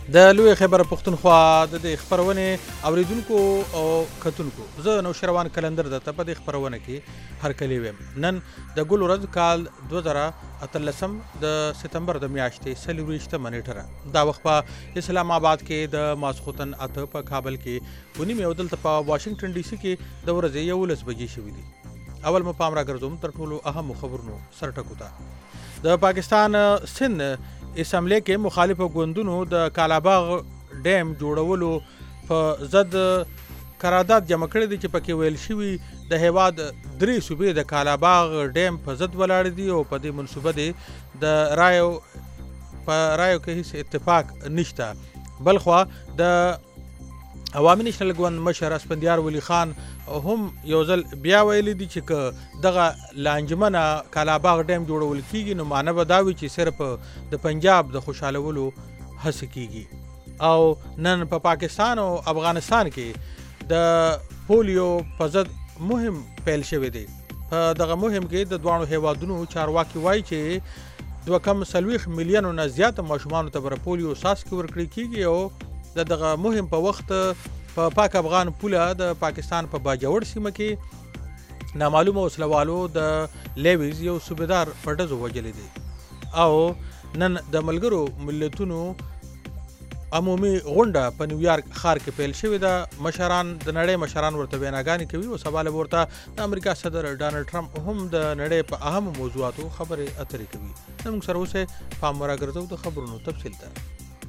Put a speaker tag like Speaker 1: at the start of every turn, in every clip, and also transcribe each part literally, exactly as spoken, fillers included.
Speaker 1: د لوی خبر پښتونخوا د دې خبرونه اوریدونکو او کتونکو زه نو شروان کلندر د په دې خبرونه کې هر کلی ویم نن د ګل ورځ کال دوه زره اتلسم د سپتمبر د میاشتې سلويشته منیټره دا وخت په اسلام آباد کې د ماسخوتن اته په کابل کې ونی مې ودلته په واشنگټن ډي سي کې د ورځې یولس بجې شوې دي اول مو پام را ګرځوم تر ټولو اهم خبرونو سرټکو ته د پاکستان سند اسمبلی کې مخالف ګوندونو د کالاباغ ډیم جوړولو په ضد قرارداد جمع کړی دی چې پکې ویل شوی د هیواد درې صوبې د کالاباغ ډیم په ضد ولاړ دي او په دې منصوبه دی د رایو په رایو کې هیڅ اتفاق نشته بلخوا د عوامي نېشنل ګوند مشر اسفندیار ولی خان هم یو ځل بیا ویلي دي چې دغه لانجمنه کالاباغ ډیم جوړول کیږي نو معنی به دا وي چې صرف د پنجاب د خوشحالولو هڅه کیږي او نن په پا پاکستان او افغانستان کې د پولیو په ضد مهم پیل شوی دی په دغه مهم کې د دوانو هیوادونو چارواکي وایي چې دوه کم سلويخ میلیونو نه زیات ماشومان ته بر پولیو ساسکي ورکړي کیږي او د دغه مهم په وخت په پاک افغان پوله د پاکستان په باجوړ سیمه کې نامعلومه وسلوالو د لیویز یو صوبیدار په ډزو وجلې دي او نن د ملګرو ملتونو عمومي غونډه په نیویارک ښار کې پیل شوې ده مشران د نړۍ مشران ورته ویناګانې کوي او سوال ورته د امریکا صدر ډانلډ ټرمپ هم د نړۍ په اهم موضوعاتو خبرې اترې کوي موږ سره اوسه پام راګرځو د خبرونو تفصیل ته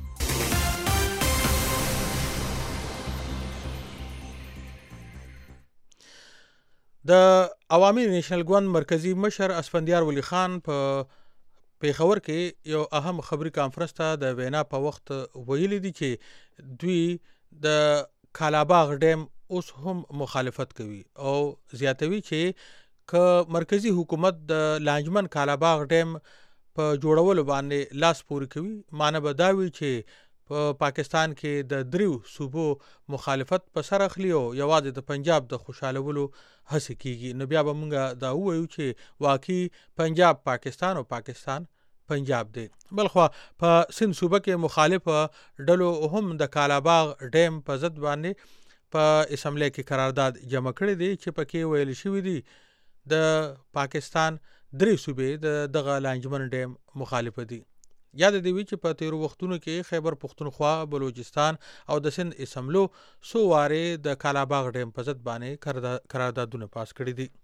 Speaker 1: د عوامي نېشنل ګوند مرکزی مشر اسفندیار ولی خان په پیښور کې یو اهم خبري کانفرنس ته د وینا په وخت ویلي دي چې دوی د کالاباغ ډیم اوس هم مخالفت کوي او زیاتوي چې ک مرکزی حکومت د لانجمن کالاباغ ډیم په جوړولو باندې لاس پوري کوي معنی به دا وي چې په پا پاکستان کې د دریو صوبو مخالفت په سر اخلي او یوازې د پنجاب د خوشالولو هڅه کیږي نو بیا به موږ دا وایو چې واقعي پنجاب پاکستان او پاکستان پنجاب دی بلخوا په سند صوبه کې مخالف ډلو هم د کالاباغ ډیم په ضد باندې په اسمبلی کې قرارداد جمع کړی دی چې پکې ویل شوی دی د پاکستان درې صوبې د دغه لانجمن ډیم مخالف دي یاد دی چې په تیرو وختونو کې خیبر پختونخوا بلوچستان او د سند اسمبلو سو واره د کالاباغ ډیم په ضد باندې قراردادونه پاس کړی دي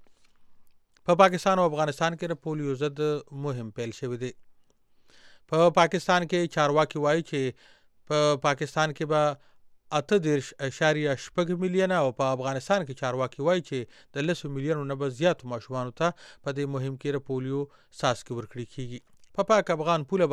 Speaker 1: په پاکستان او افغانستان کې د پولیو ضد مهم پیل شوی دی په پاکستان کې چارواکي وایي چې په پاکستان کې به اته دیرش اشاریه شپږ میلیونه او په افغانستان کې چارواکي وایي چې د لسو میلیونو نه به زیات ماشومان ته په دې مهم کې د پولیو ساسکي ورکړي کیږي په پاک افغان پوله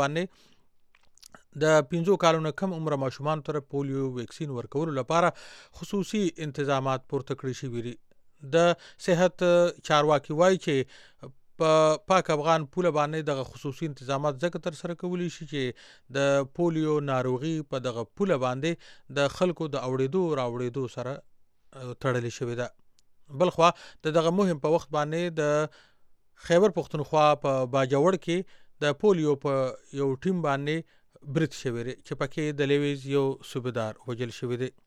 Speaker 1: باندې د پنځو کالونو کم عمر ماشومان ته پولیو ویکسین ورکولو لپاره خصوصي انتظامات پورته کړی شوي دي د صحت چارواکي وایي چې په پاک افغان پوله باندې دغه خصوصي انتظامات ځکه تر سره کولی شي چې د پولیو ناروغي په دغه پوله باندې د خلکو د اوړېدو راوړېدو سره تړلې شوې ده بلخوا د دغه مهم په وخت باندې د خیبر پختونخوا په باجوړ کې د پولیو په یو ټیم باندې برت شوی دی چې پکې د لیویز یو صوبیدار وجل شوی دی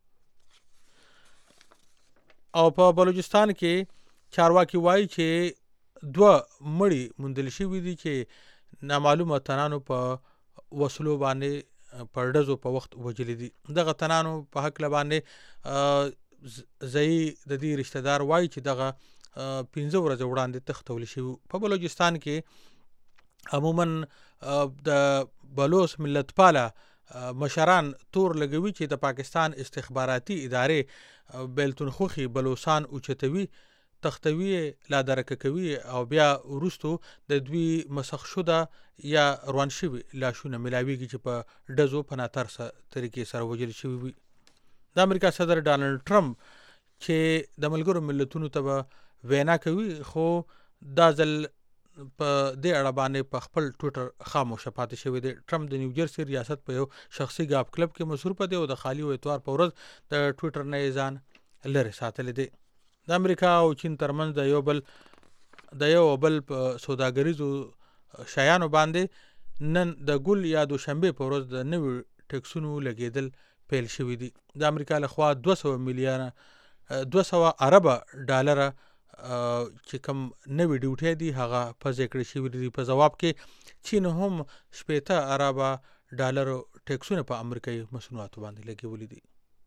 Speaker 1: او په بلوچستان کې چارواکي وایي چې دوه مړي موندل شوي دي چې نامعلومه تنانو په وسلو باندې په ډزو په وخت وجل دي دغه تنانو په حق باندې ځای د دې رشتہ دار وایي چې دغه پنځه ورځې وړاندې تختول شوی په بلوچستان کې عموما د بلوچ ملت پاله مشران تور لګوي چې د پاکستان استخباراتي ادارې بیلتون خوخي بلوچستان اوچتوي تختوي لا درک کوي او بیا ورستو د دوی مسخ شوده یا روان شوی لاشونه ملاویږي چې په ډزو په ناتر طریقې سره وجل شوی وي د امریکا صدر ډانلډ ټرمپ چې د ملګرو ملتونو ته وینا کوي خو دا ځل په دې اړه باندې په خپل ټویټر خاموشه پاتې شوی دی ټرمپ د نیوجرسي ریاست په یو شخصي ګاپ کلب کې مصروف دی او د خالی او اتوار په ورځ د ټویټر نه ځان لري ساتل دي د امریکا او چین ترمنځ د یو بل د یو بل په سوداګریزو شیانو باندې نن د ګل یا دوشنبه په ورځ د نوي ټیکسونو لګېدل پیل شوي دي. د امریکا لخوا دوه سوه میلیونه دوه سوه اربه ډالره چې کوم نوي ډیوټۍ دي هغه پزې کړې شوي دي. په ځواب کې چین هم شپېته اربه ډالرو ټیکسونه په امریکایي مصنوعاتو باندې لګولي دي.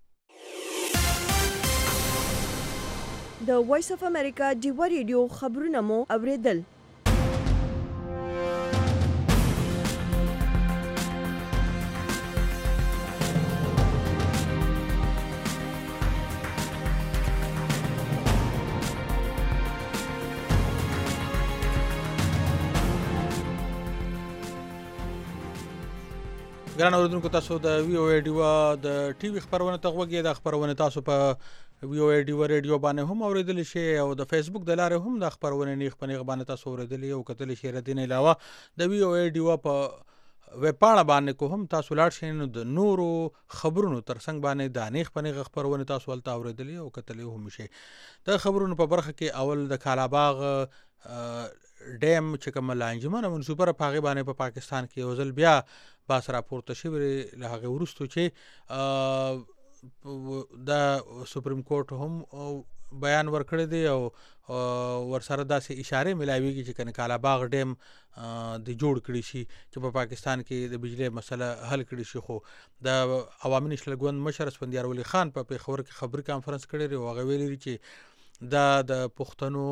Speaker 2: د وایس اف امریکا ډیوا ریډیو خبرونه مو اوریدل.
Speaker 1: ګران اوریدونکو تاسو د وی او ای ډیوا د ټي وي خبرونه ته غوږی د خبرونه تاسو په وی او ای ډیوا ریډیو باندې هم اوریدل شي او د فیسبوک د لارې هم د خبرونه نیخ په نیغ باندې تاسو اوریدل او کتل شي. ردین علاوه د وی او ای ډیوا په ویب پاڼه باندې کو هم تاسو لاړ شئ نو د نورو خبرونو ترڅنګ باندې د نیخ په نیغ خبرونه تاسو ولته اوریدل او کتل هم شي. د خبرونو په برخه کې اول د کالاباغ ډیم چې کوم لانجمنه منصوبه په هغې باندې په پاکستان کې یو ځل بیا باس راپورته شوی له هغې وروستو چې د سپریم کورټ هم بیان ورکړی دی او ورسره داسې اشارې ملاویږي چې کنه کالاباغ ډیم د جوړ کړي شي چې په پاکستان کې د بجلی مسله حل کړي شي. خو د عوامي نېشنل ګوند مشر اسفندیار ولی خان په پېښور کې خبري کانفرنس کړی دی او هغه ویلي دي چې دا د پښتنو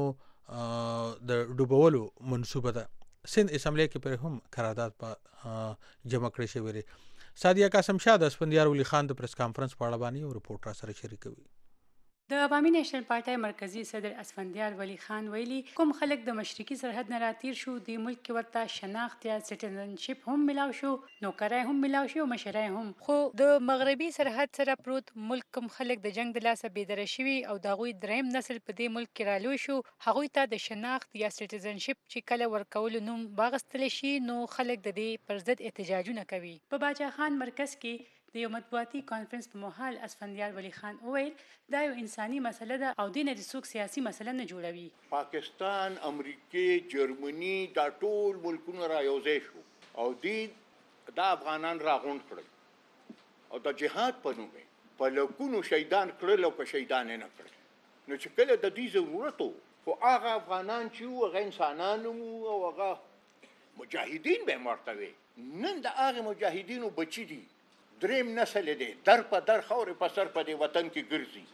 Speaker 1: د ډوبولو منصوبه ده. سند اسمبلی کې پر هم قرارداد په جمع کړی شوی دی. سادیه قاسم شاه د اسفندیار ولی خان د پریس کانفرنس په اړه باندې یو رپورټ را سره شریکوي.
Speaker 3: د عوامي نیشنل پارټۍ مرکزی صدر اسفندیار ولی خان ویلي کوم خلک د مشرقي سرحد نه راتیر شو د ملک کې ورته شناخت یا سټیزنشپ هم ملاو شو، نوکرای هم ملاو شو، مشرای هم. خو د مغربي سرحد سره پروت ملک کوم خلک د جنگ د لاسه بېدره شوي او د هغوی دریم نسل په دې ملک کې رالوی شو، هغوی ته د شناخت یا سټیزنشپ چې کله ورکولو نوم واغستلی شي نو خلک د دې پر ضد احتجاجونه کوي. په باچا خان مرکز کې د یو مطبوعاتي کانفرنس په مهال اسفندیار ولی خان وویل دا یو انساني مسله ده او دې نه د څوک سیاسي مسله نه جوړوي.
Speaker 4: پاکستان، امریکې، جرمني دا ټول ملکونه را یوځای شو او دې دا افغانان راغونډ کړل او د جهاد په نوم په لکونو شهیدان کړل او که شهیدان یې نه کړل. نو چې کله د دې ضرورت و خو هغه افغانان چې وو هغه انسانان وو او هغه مجاهدین به یې ورته وي. نن د هغې مجاهدینو بچي دي دریم نسل دی در په در خاورې په سر په دې وطن کې ګرځي.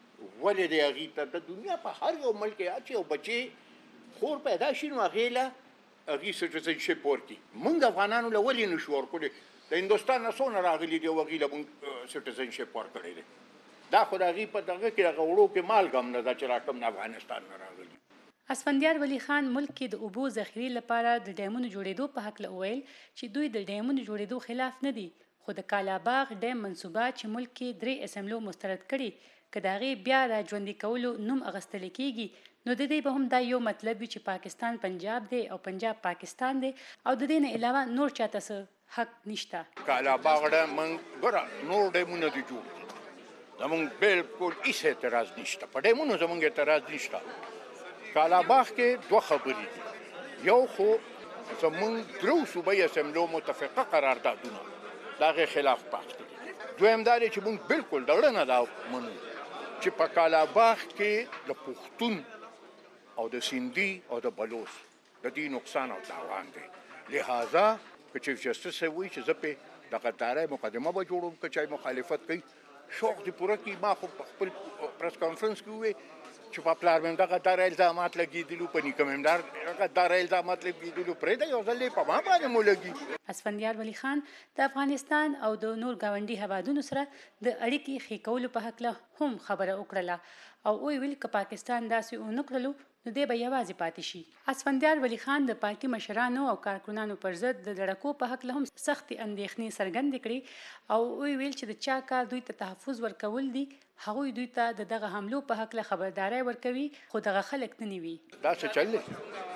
Speaker 4: ولې دی هغې ته د دنیا په هر یو ملک کې چې یو بچی خور پیدا شي نو هغې له هغې سټیزنشپ ورکړي. موږ افغانانو له ولې نشو ورکړی؟ د هندوستان نه څونه راغلي دي او هغې له موږ سټیزنشپ ورکړی دی. دا خو د هغې په دغه کې هغه وړو کې مالګه هم نه ده چې را کوم د افغانستان نه راغلي.
Speaker 3: اسفندیار ولی خان ملک کې د اوبو ذخیرې لپاره د ډیمونو جوړېدو په هکله وویل چې دوی د ډیمونو جوړېدو خلاف نه دي، خو د کالاباغ ډیم منصوبه چې ملک کې درې اسمبلو مسترد کړي که د هغې بیا را ژوندي کولو نوم اخیستلی کېږي نو د دې به هم دا یو مطلب وي چې پاکستان پنجاب دی او پنجاب پاکستان دی او د دې نه علاوه نور چاته څه حق نشته.
Speaker 4: کالاباغ ډیم موږ ګوره نور ډیمونه دي جوړ زمونږ بالکل هېڅ اعتراض نشته، په ډیمونو زمونږ اعتراض نشته. کالاباغ کې دوه خبرې دي. یو خو زمونږ درو صوبایي اسمبلو متفقه قراردادونه د هغې خلاف پاس کړي. دویم دا دی چې موږ بالکل د زړه نه دا منو چې په کالاباغ کې د پښتون او د سیندي او د بلوچ د دې نقصان او تاوان دی. لہذا که چیف جسټس صاحب وایي چې زه پې د غدارۍ مقدمه به جوړوم که چا مخالفت کوي شوق دې پوره کړي. ما خو په خپل پریس کانفرنس کې وویل چې په پلار مې هم د غداره الزامات لګېدلو، په نیکه مې هم د غداره الزامات لګېدلو، پرېږده یو ځل یې په ما باندې مو لګي.
Speaker 3: اسفندیار ولی خان د افغانستان او د نور ګاونډي هېوادونو سره د اړیکې ښې کولو په هکله هم خبره وکړله او ویل که پاکستان داسې ونه کړلو نو دی به یوازې پاتې شي. اسفندیار ولی خان د پارټي مشرانو او کارکنانو پر ضد د لړکو په هکله هم سختې اندېښنې څرګندې کړې او ویل چې د چا کار دوی ته تحفظ ورکول دي هغوی دوی ته د دغه حملو په هکله خبرداری ورکوي خو دغه خلک نه نیوي.
Speaker 4: دا څه چل دی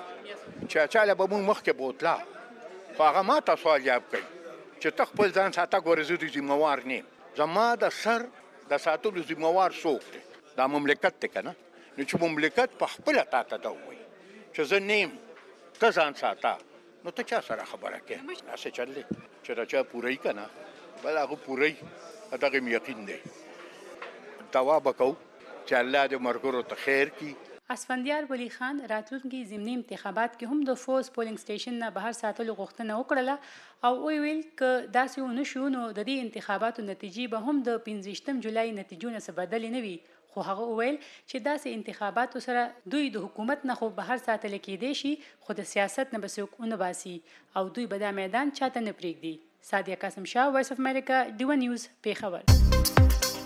Speaker 4: چې چاله به موږ مخکې بوتله خو هغه ما ته سوال جواب کوي چې ته خپل ځان ساته ګورې زه د ذمهوار نه یم. زما د سر د ساتلو ذمهوار څوک دی؟ دا مملکت دی که نه؟ نو چې مملکت په خپله تا ته دا ووایي چې زه نه یم ته ځان ساته نو ته چا سره خبره کوې؟ داسې چل دی چې د چا پوره یي که نه بل هغه پوری دغه یقین دی دوا وکاو چې الله دې مرګرو ته خیر کی.
Speaker 3: اسفندیار ولی خان راتلونکي ضمني انتخابات کې هم د فوز پولینګ سټیشن نه بهر ساتلو غوښتنه وکړه او ویل ک داسې ونه شو نو د دې انتخاباتو نتیجې به هم د پنځه جولای نتیجو نه څه بدل نه وي. خو هغه ویل چې داسې انتخاباتو سره دوی د حکومت نه خو بهر ساتل کېدای شي خو د سیاست نه به څوک ونه باسي او دوی به دا میدان چاته نه پرېږدي. سادیه قاسم شاه، وایس اف امریکا، ډیوه نیوز، پیښور.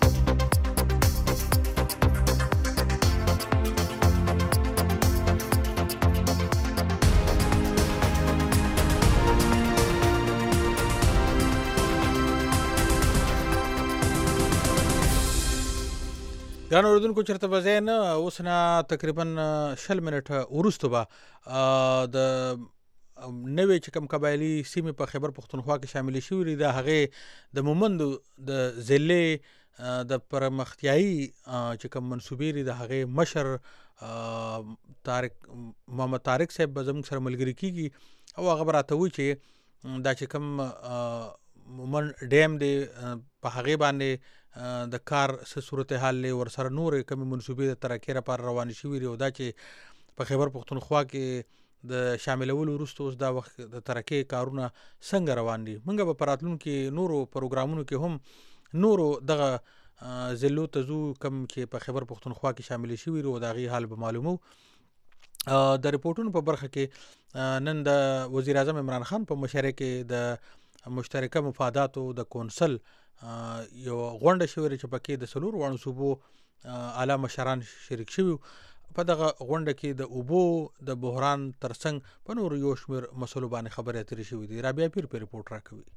Speaker 1: ګران اوریدونکو چېرته به ځای نه اوس نه تقریبا شل منټه وروسته به د نوې چې کوم قبایلي سیمې په خیبر پښتونخوا کې شاملې شوي دي د هغې د مومندو د ضلعې د پرمختیایي چې کوم منصوبې دي د هغې مشر طارق محمد طارق صاحب به زموږ سره ملګري کېږي او هغه به راته وایي چې دا چې کوم مومند ډیم دی په هغې باندې د کار څه صورتحال دی، ورسره نورې کومې منصوبې د ترقۍ لپاره روانې شوي دي او دا چې په خیبر پښتونخوا کې د شاملولو وروسته اوس دا وخت د ترقۍ کارونه څنګه روان دي. موږ به په راتلونکي نورو پروګرامونو کې هم نورو دغه ضلعو ته ځو کوم چې په خیبر پښتونخوا کې شاملې شوي دي او د هغې حال به معلومو. د رپورټونو په برخه کې نن د وزیر اعظم عمران خان په مشرۍ کې د مشترکه مفاداتو د کونسل یو غونډه شوې چې پکې د څلورو واړو صوبو اعلی مشران شریک شوي. په دغه غونډه کې د اوبو د بحران ترڅنګ په نورو یو شمېر مسلو باندې خبرې اترې شوي دي. رابعه پیر په رپورټ راکوي.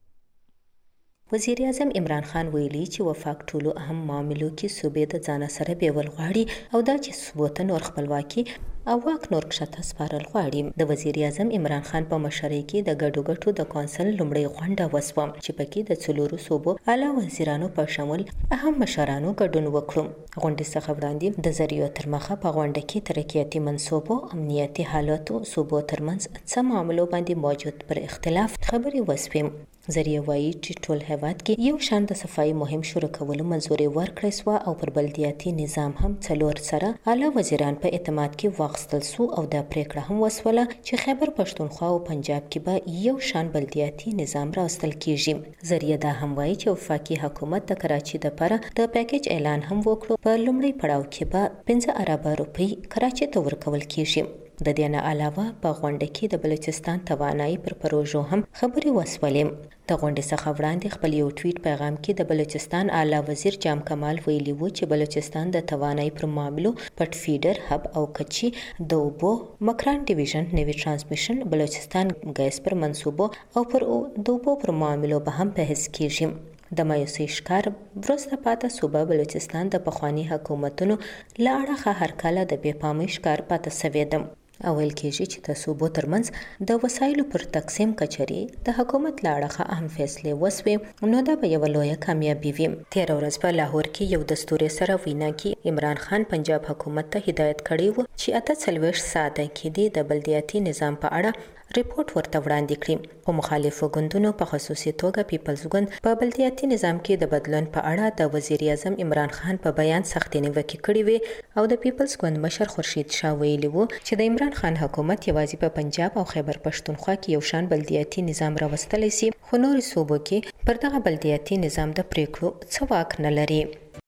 Speaker 5: وزیر اعظم عمران خان ویلي چې وفاق ټولو اهم معاملو کې صوبې د ځانه سره بیول غواړي او دا چې صوبو ته نور خپلواکي او واک نور کښته سپارل غواړي. د وزیر اعظم عمران خان په مشرۍ کې د ګډو ګټو د کونسل لومړۍ غونډه وسوه چې پکې د څلورو صوبو اعلی وزیرانو په شمول اهم مشرانو ګډون وکړو. غونډې څخه وړاندې د ذریعو تر مخه په غونډه کې ترقیاتي منصوبو، امنیتي حالاتو، صوبو ترمنځ څه معاملو باندې موجود پر اختلاف خبرې وسوې. ذریعه وایي چې ټول هیواد کې یو شان د صفایي مهم شروع کولو منظورې ورکړې سوه او پر بلدیاتي نظام هم څلور سره اعلی وزیران په اعتماد کې واخیستل سو او دا پریکړه هم وسوله چې خیبر پښتونخوا او پنجاب کې به یو شان بلدیاتي نظام راوستل کیږي. ذریعه دا هم وایي چې وفاقي حکومت د کراچۍ دپاره د پیکیج اعلان هم وکړو. په لومړي پړاو کې به پنځه اربه روپۍ کراچۍ ته ورکول کیږي. د دې نه علاوه په غونډه کې د بلوچستان توانایي پر پروژو هم خبرې وسولې. د غونډې څخه وړاندې خپل یو ټویټ پیغام کې د بلوچستان اعلی وزیر جام کمال ویلي وو چې بلوچستان د توانایي پر معاملو پټ فیډر هب او کچي د اوبو مکران ډیویژن، نوي ترانسمیشن، بلوچستان ګیس پر منصوبو او پر د اوبو پر معاملو به هم بحث کیږي. د مایوسۍ ښکار وروسته پاته صوبه بلوچستان د پخواني حکومتونو له اړخه هر کله د بې پامۍ ښکار پاته سوې ده. او ویل کېږي چې د صوبو ترمنځ د وسایلو پر تقسیم کچرې د حکومت له اړخه اهم فیصلې وسوې نو دا به یوه لویه کامیابي وي. تېره ورځ په لاهور کې یو دستوري سره وینا کې عمران خان پنجاب حکومت ته هدایت کړی و چې اته څلوېښت ساعته کې دې د بلدیاتي نظام په اړه ریپورت ورته وړاندې کړي. په مخالفو ګوندونو په خصوصي توګه پیپلز ګوند په بلدیاتي نظام کې د بدلون په اړه د وزیر اعظم عمران خان په بیان سختې نیوکې کړې وې او د پیپلز ګوند مشر خورشید شاه ویلي وو چې د عمران خان حکومت یوازې په پنجاب او خیبر پښتونخوا کې یو شان بلدیاتي نظام راوستلی سي خو نورو صوبو کې پر دغه بلدیاتي نظام د پریکړو څه واک نه لري.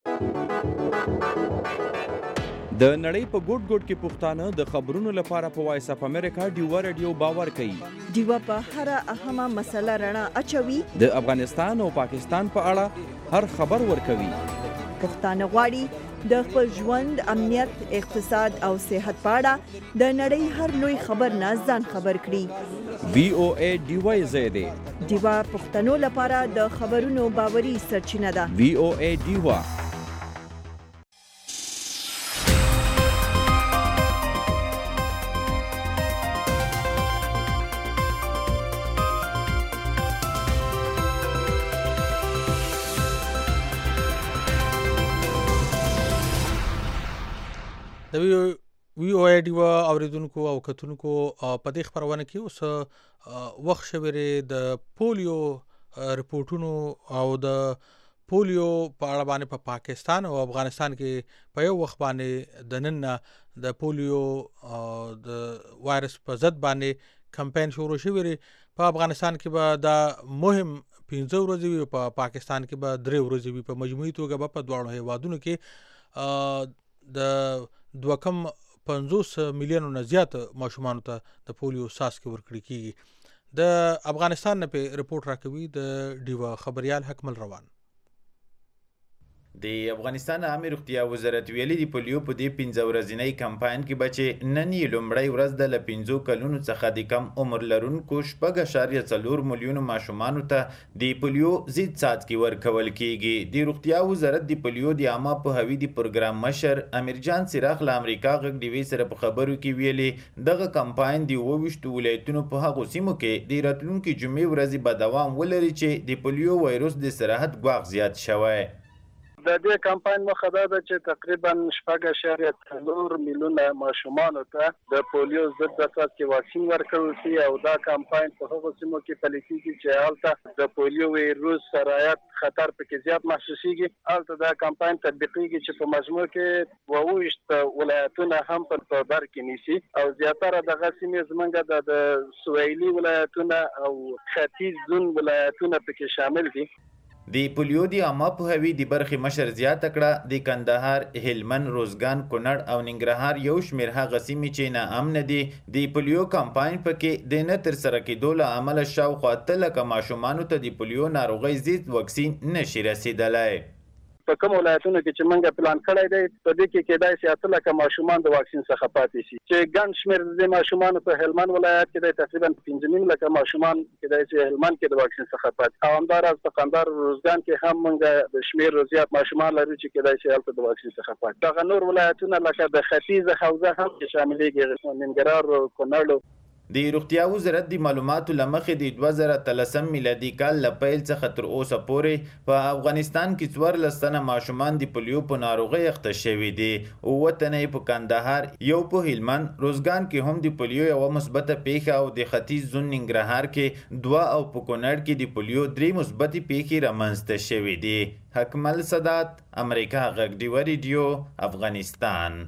Speaker 6: د نړۍ په ګوټ ګوټ کې پښتانه د خبرونو لپاره په وایس اف امریکا ډیوه رادیو باور کوي.
Speaker 2: ډیوه په هر اهمه مسله رڼا اچوي.
Speaker 6: د افغانستان او پاکستان په اړه هر خبر ورکوي.
Speaker 2: پښتانه غواړي د خپل ژوند، امنیت، اقتصاد او صحت په اړه د نړۍ هر لوی خبر نه ځان خبر کړي.
Speaker 6: وی او ای ډیوه زیاده
Speaker 2: ډیوه پښتنو لپاره د خبرونو باوري سرچینه ده.
Speaker 6: وی او ای ډیوه
Speaker 1: د وی او ای ډیوه اوریدونکو او کتونکو په دې خبرونه کې اوس وخت شوی د پولیو رپورټونو او د پولیو په اړه باندې په پاکستان او افغانستان کې په یو وخت باندې د نن د پولیو د وایرس په ضد باندې کمپاین شروع شوی دی. په افغانستان کې به دا مهم پنځه ورځې وي، په پاکستان کې به درې ورځې وي. په مجموعي توګه به په دواړو هیوادونو کې د دوه کم پنځوس میلیونو نه زیات ماشومانو ته د پولیو څاڅکي ورکړل کیږي. د افغانستان نه په رپورټ راکوي د ډیوا خبريال حکمل روان.
Speaker 7: د افغانستان عامه روغتیا وزارت ویلي دی پولیو په دې پنځه ورځنی کمپاین کې بچي نن یې لومړی ورځ د ل پنځو کلونو څخه د کم عمر لرونکو شپږ اعشاریه څلور میلیونو ماشومانو ته د پولیو ضد څاڅکي ورکول کیږي. د روغتیا وزارت د پولیو د عامه پوهاوي د پروګرام مشر امیرجان سراخ له امریکا غږ ډیوي سره په خبرو کې ویلي دغه کمپاین د اوویشتو ولایتونو په هغو سیمو کې د راتلونکي جمعې ورځې به دوام ولري چې د پولیو وایروس د سراحت ګواښ زیات شوی.
Speaker 8: د دې کمپاین مخه دا ده چې تقریبا شپږ اعشاریه څلور میلیونه ماشومانو ته د پولیو ضد څاڅکي واکسین ورکول شي او دا کمپاین په هغو سیمو کې پلي کیږي چې هلته د پولیو وایروس سرایت خطر پکې زیات محسوسیږي. هلته دا کمپاین تطبیقیږي چې په مجموع کې اوویشت ولایتونه هم په بر کې نیسي او زیاتره دغه سیمې زمونږ د سویلي ولایتونه او ختیځ زون ولایتونه پکې شامل دي.
Speaker 7: د پولیو د عامه پوهاوي د برخې مشر زیاته کړه د کندهار، هلمند، روزګان، کونړ او ننګرهار یو شمېر هغه سیمې چې ناامنه دي د پولیو کمپاین پکې د نه ترسره کېدو له امله شاوخوا اته لکه ماشومانو ته د پولیو ناروغۍ ضد واکسین نشي رسېدلی.
Speaker 8: په کوم ولایتونو کې چې موږ پلان کړی دی په دې کې کېدای شي اته لکه ماشومان د واکسین څخه پاتې شي چې ګڼ شمېر د ماشومانو په هلمند ولایت کې دی تقریبا پنځه نیم لکه ماشومان کېدای شي هلمند کې د واکسین څخه پاتې او همداراز په کندهار روزګان کې هم موږ د شمېر زیات ماشومان لرو چې کېدای شي هلته د واکسین څخه پاتې. دغه نور ولایتونه لکه د ختیځ حوزه هم کې شاملېږي ننګرهار، کونړ.
Speaker 7: د روغتیا وزارت د معلوماتو له مخې د دوه زره اتلسم میلادي کال له پیل څخه تر اوسه پورې په افغانستان کې څوارلس تنه ماشومان د پولیو په ناروغۍ اخته شوي دي. اووه تنه یې په کندهار، یو په هلمند، روزګان کې هم د پولیو یوه مثبته پیښه او د ختیځ زون ننګرهار کې دوه او په کونړ کې د پولیو درې مثبتې پیښې رامنځته شوي دي. حکمل سادات، امریکا غږ ډیوه ریډیو، افغانستان.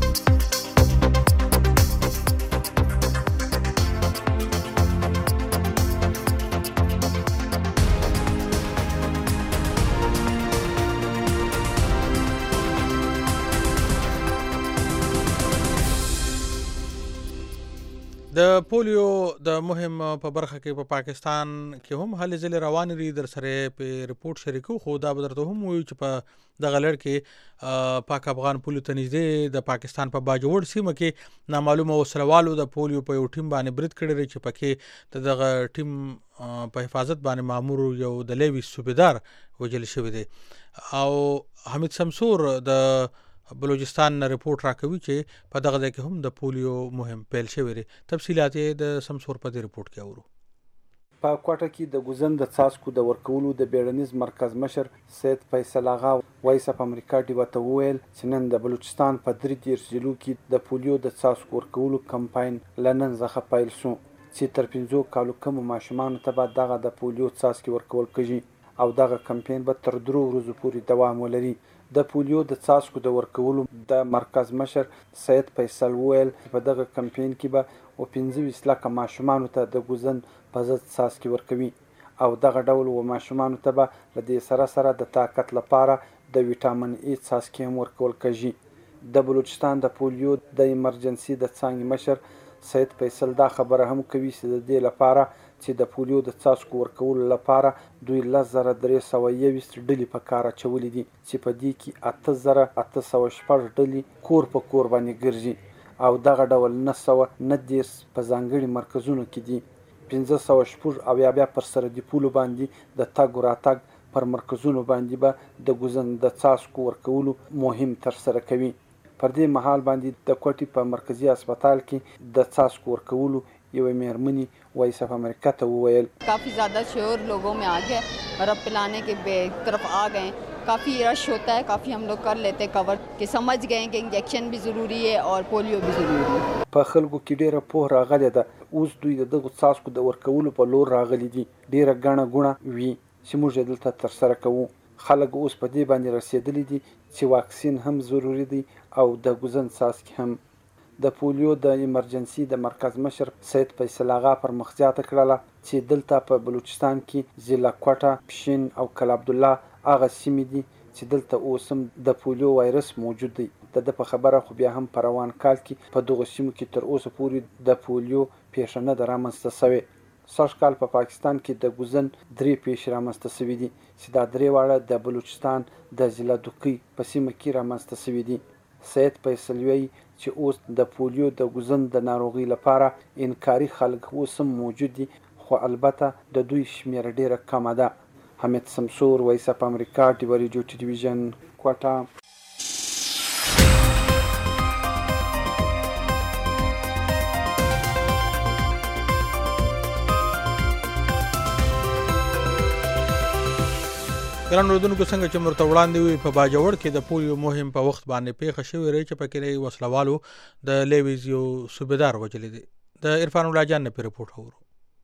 Speaker 1: د پولیو د مهم په برخه کې په پا پاکستان کې هم هلې ځلې روانې دي. در سره په رپورټ شریکو خو دا به درته هم وایو چې په دغه لړ کې پاک افغان پولیو ته نږدې د پاکستان په باجوړ سیمه کې نامعلومه وسلوالو د پولیو په یو ټیم باندې برید کړی دی چې پکې د دغه ټیم په حفاظت باندې مامور یو د لیوي صوبیدار وژل شوی دی. او حمید سمسور د بلوچستان نه رپورټ راکوي چې په دغه ځای کې هم د پولیو مهم پیل شوی دی. تفصیلات یې د سمسور په دې رپورټ کې اورو.
Speaker 9: په کوټه کې د ګوزن د څاڅکو د ورکولو د بیړنیز مرکز مشر سید فیصل آغا وایس اپ امریکا ډیوه ته وویل چې نن د بلوچستان په درې دېرش ضلعو کې د پولیو د څاڅکو ورکولو کمپاین له نن څخه پیل شو چې تر پنځو کالو کمو ماشومانو ته به دغه د پولیو څاڅکي ورکول کېږي او دغه کمپاین به تر درو ورځو پورې دوام ولري. د پولیو د څاڅکو د ورکولو د مرکز مشر سید فیصل وویل په دغه کمپاین کې به و پنځه ویشت لکه ماشومانو ته د ګوزن په ضد څاڅکي ورکوي او دغه ډول و ماشومانو ته به له دې سره سره د طاقت لپاره د ویټامین ای څاڅکي هم ورکول کېږي. د بلوچستان د پولیو د ایمرجنسي د څانګې مشر سید فیصل دا خبره هم کوي چې د دې لپاره چې د پولیو د څاڅکو ورکولو لپاره دوی لس زره درې سوه یویشت ډلې په کار اچولي دي چې په دې کې اته زره اته سوه شپږ ډلې کور په کور باندې ګرځي او دغه ډول نه سوه نه دېرش په ځانګړي مرکزونو کې دي. پنځه سوه شپږ اویا بیا پر سرحدي پولو باندې د تګ راتګ پر مرکزونو باندې به د ګوزن د څاڅکو ورکولو مهم ترسره کوي. پر دې مهال باندې د کوټې په مرکزي هسپتال کې د څاڅکو ورکولو یوه میرمنې وایس اف امریکا ته وویل
Speaker 10: काफ़ी ज़्यादा शोर लोगों में आ गया और अब पिलाने के तरफ आ गए. काफ़ी रश होता है, काफ़ी हम लोग कर लेते हैं कवर कि समझ गए कि इंजेक्शन भी ज़रूरी है और पोलियो भी ज़रूरी है.
Speaker 9: په خلکو کې ډېره پوهه راغلې ده اوس دوی د دغو څاڅکو د ورکولو په لور راغلي دي. ډیره ګڼه ګوڼه وي چې موږ یې دلته ترسره کوو. خلک اوس په دې باندې رسېدلي دي چې واکسین هم ضروري دی او د ګوزن څاڅکي هم. د پولیو د ایمرجنسي د مرکز مشر سید فیصل آغا پر مخ زیاته کړله چې دلته په بلوچستان کې ضلع کوټه، پشین او کلا عبدالله هغه سیمې دي چې دلته اوس هم د پولیو وایرس موجود دی. د ده په خبره خو بیا هم په روان کال کې په دغو سیمو کې تر اوسه پورې د پولیو پیښه نه ده رامنځته سوې. سږ کال په پاکستان کې د ګوزن درې پیښې رامنځته سوي دي چې دا درې واړه د بلوچستان د ضلع دوکۍ په سیمه کې رامنځته سوي دي. سید فیصل وایي چې اوس د پولیو د ګوزن د ناروغۍ لپاره انکاري خلک اوس هم موجود دي، خو البته د دوی شمېره ډیره کمه ده. حمید سمسور، وایس اف امریکا، ډیوه ریډیو ټلویزیون، کوټه.
Speaker 1: ګران اردوونکو، څنګه چې مرته وړاندې وي په باجوړ کې د پولیو مهم په وخت باندې پیښه شوې رهي چې پکې وسلوالو د لیویز یو صوبیدار وجلی دی. د عرفان الله جان نه رپورټ اورو.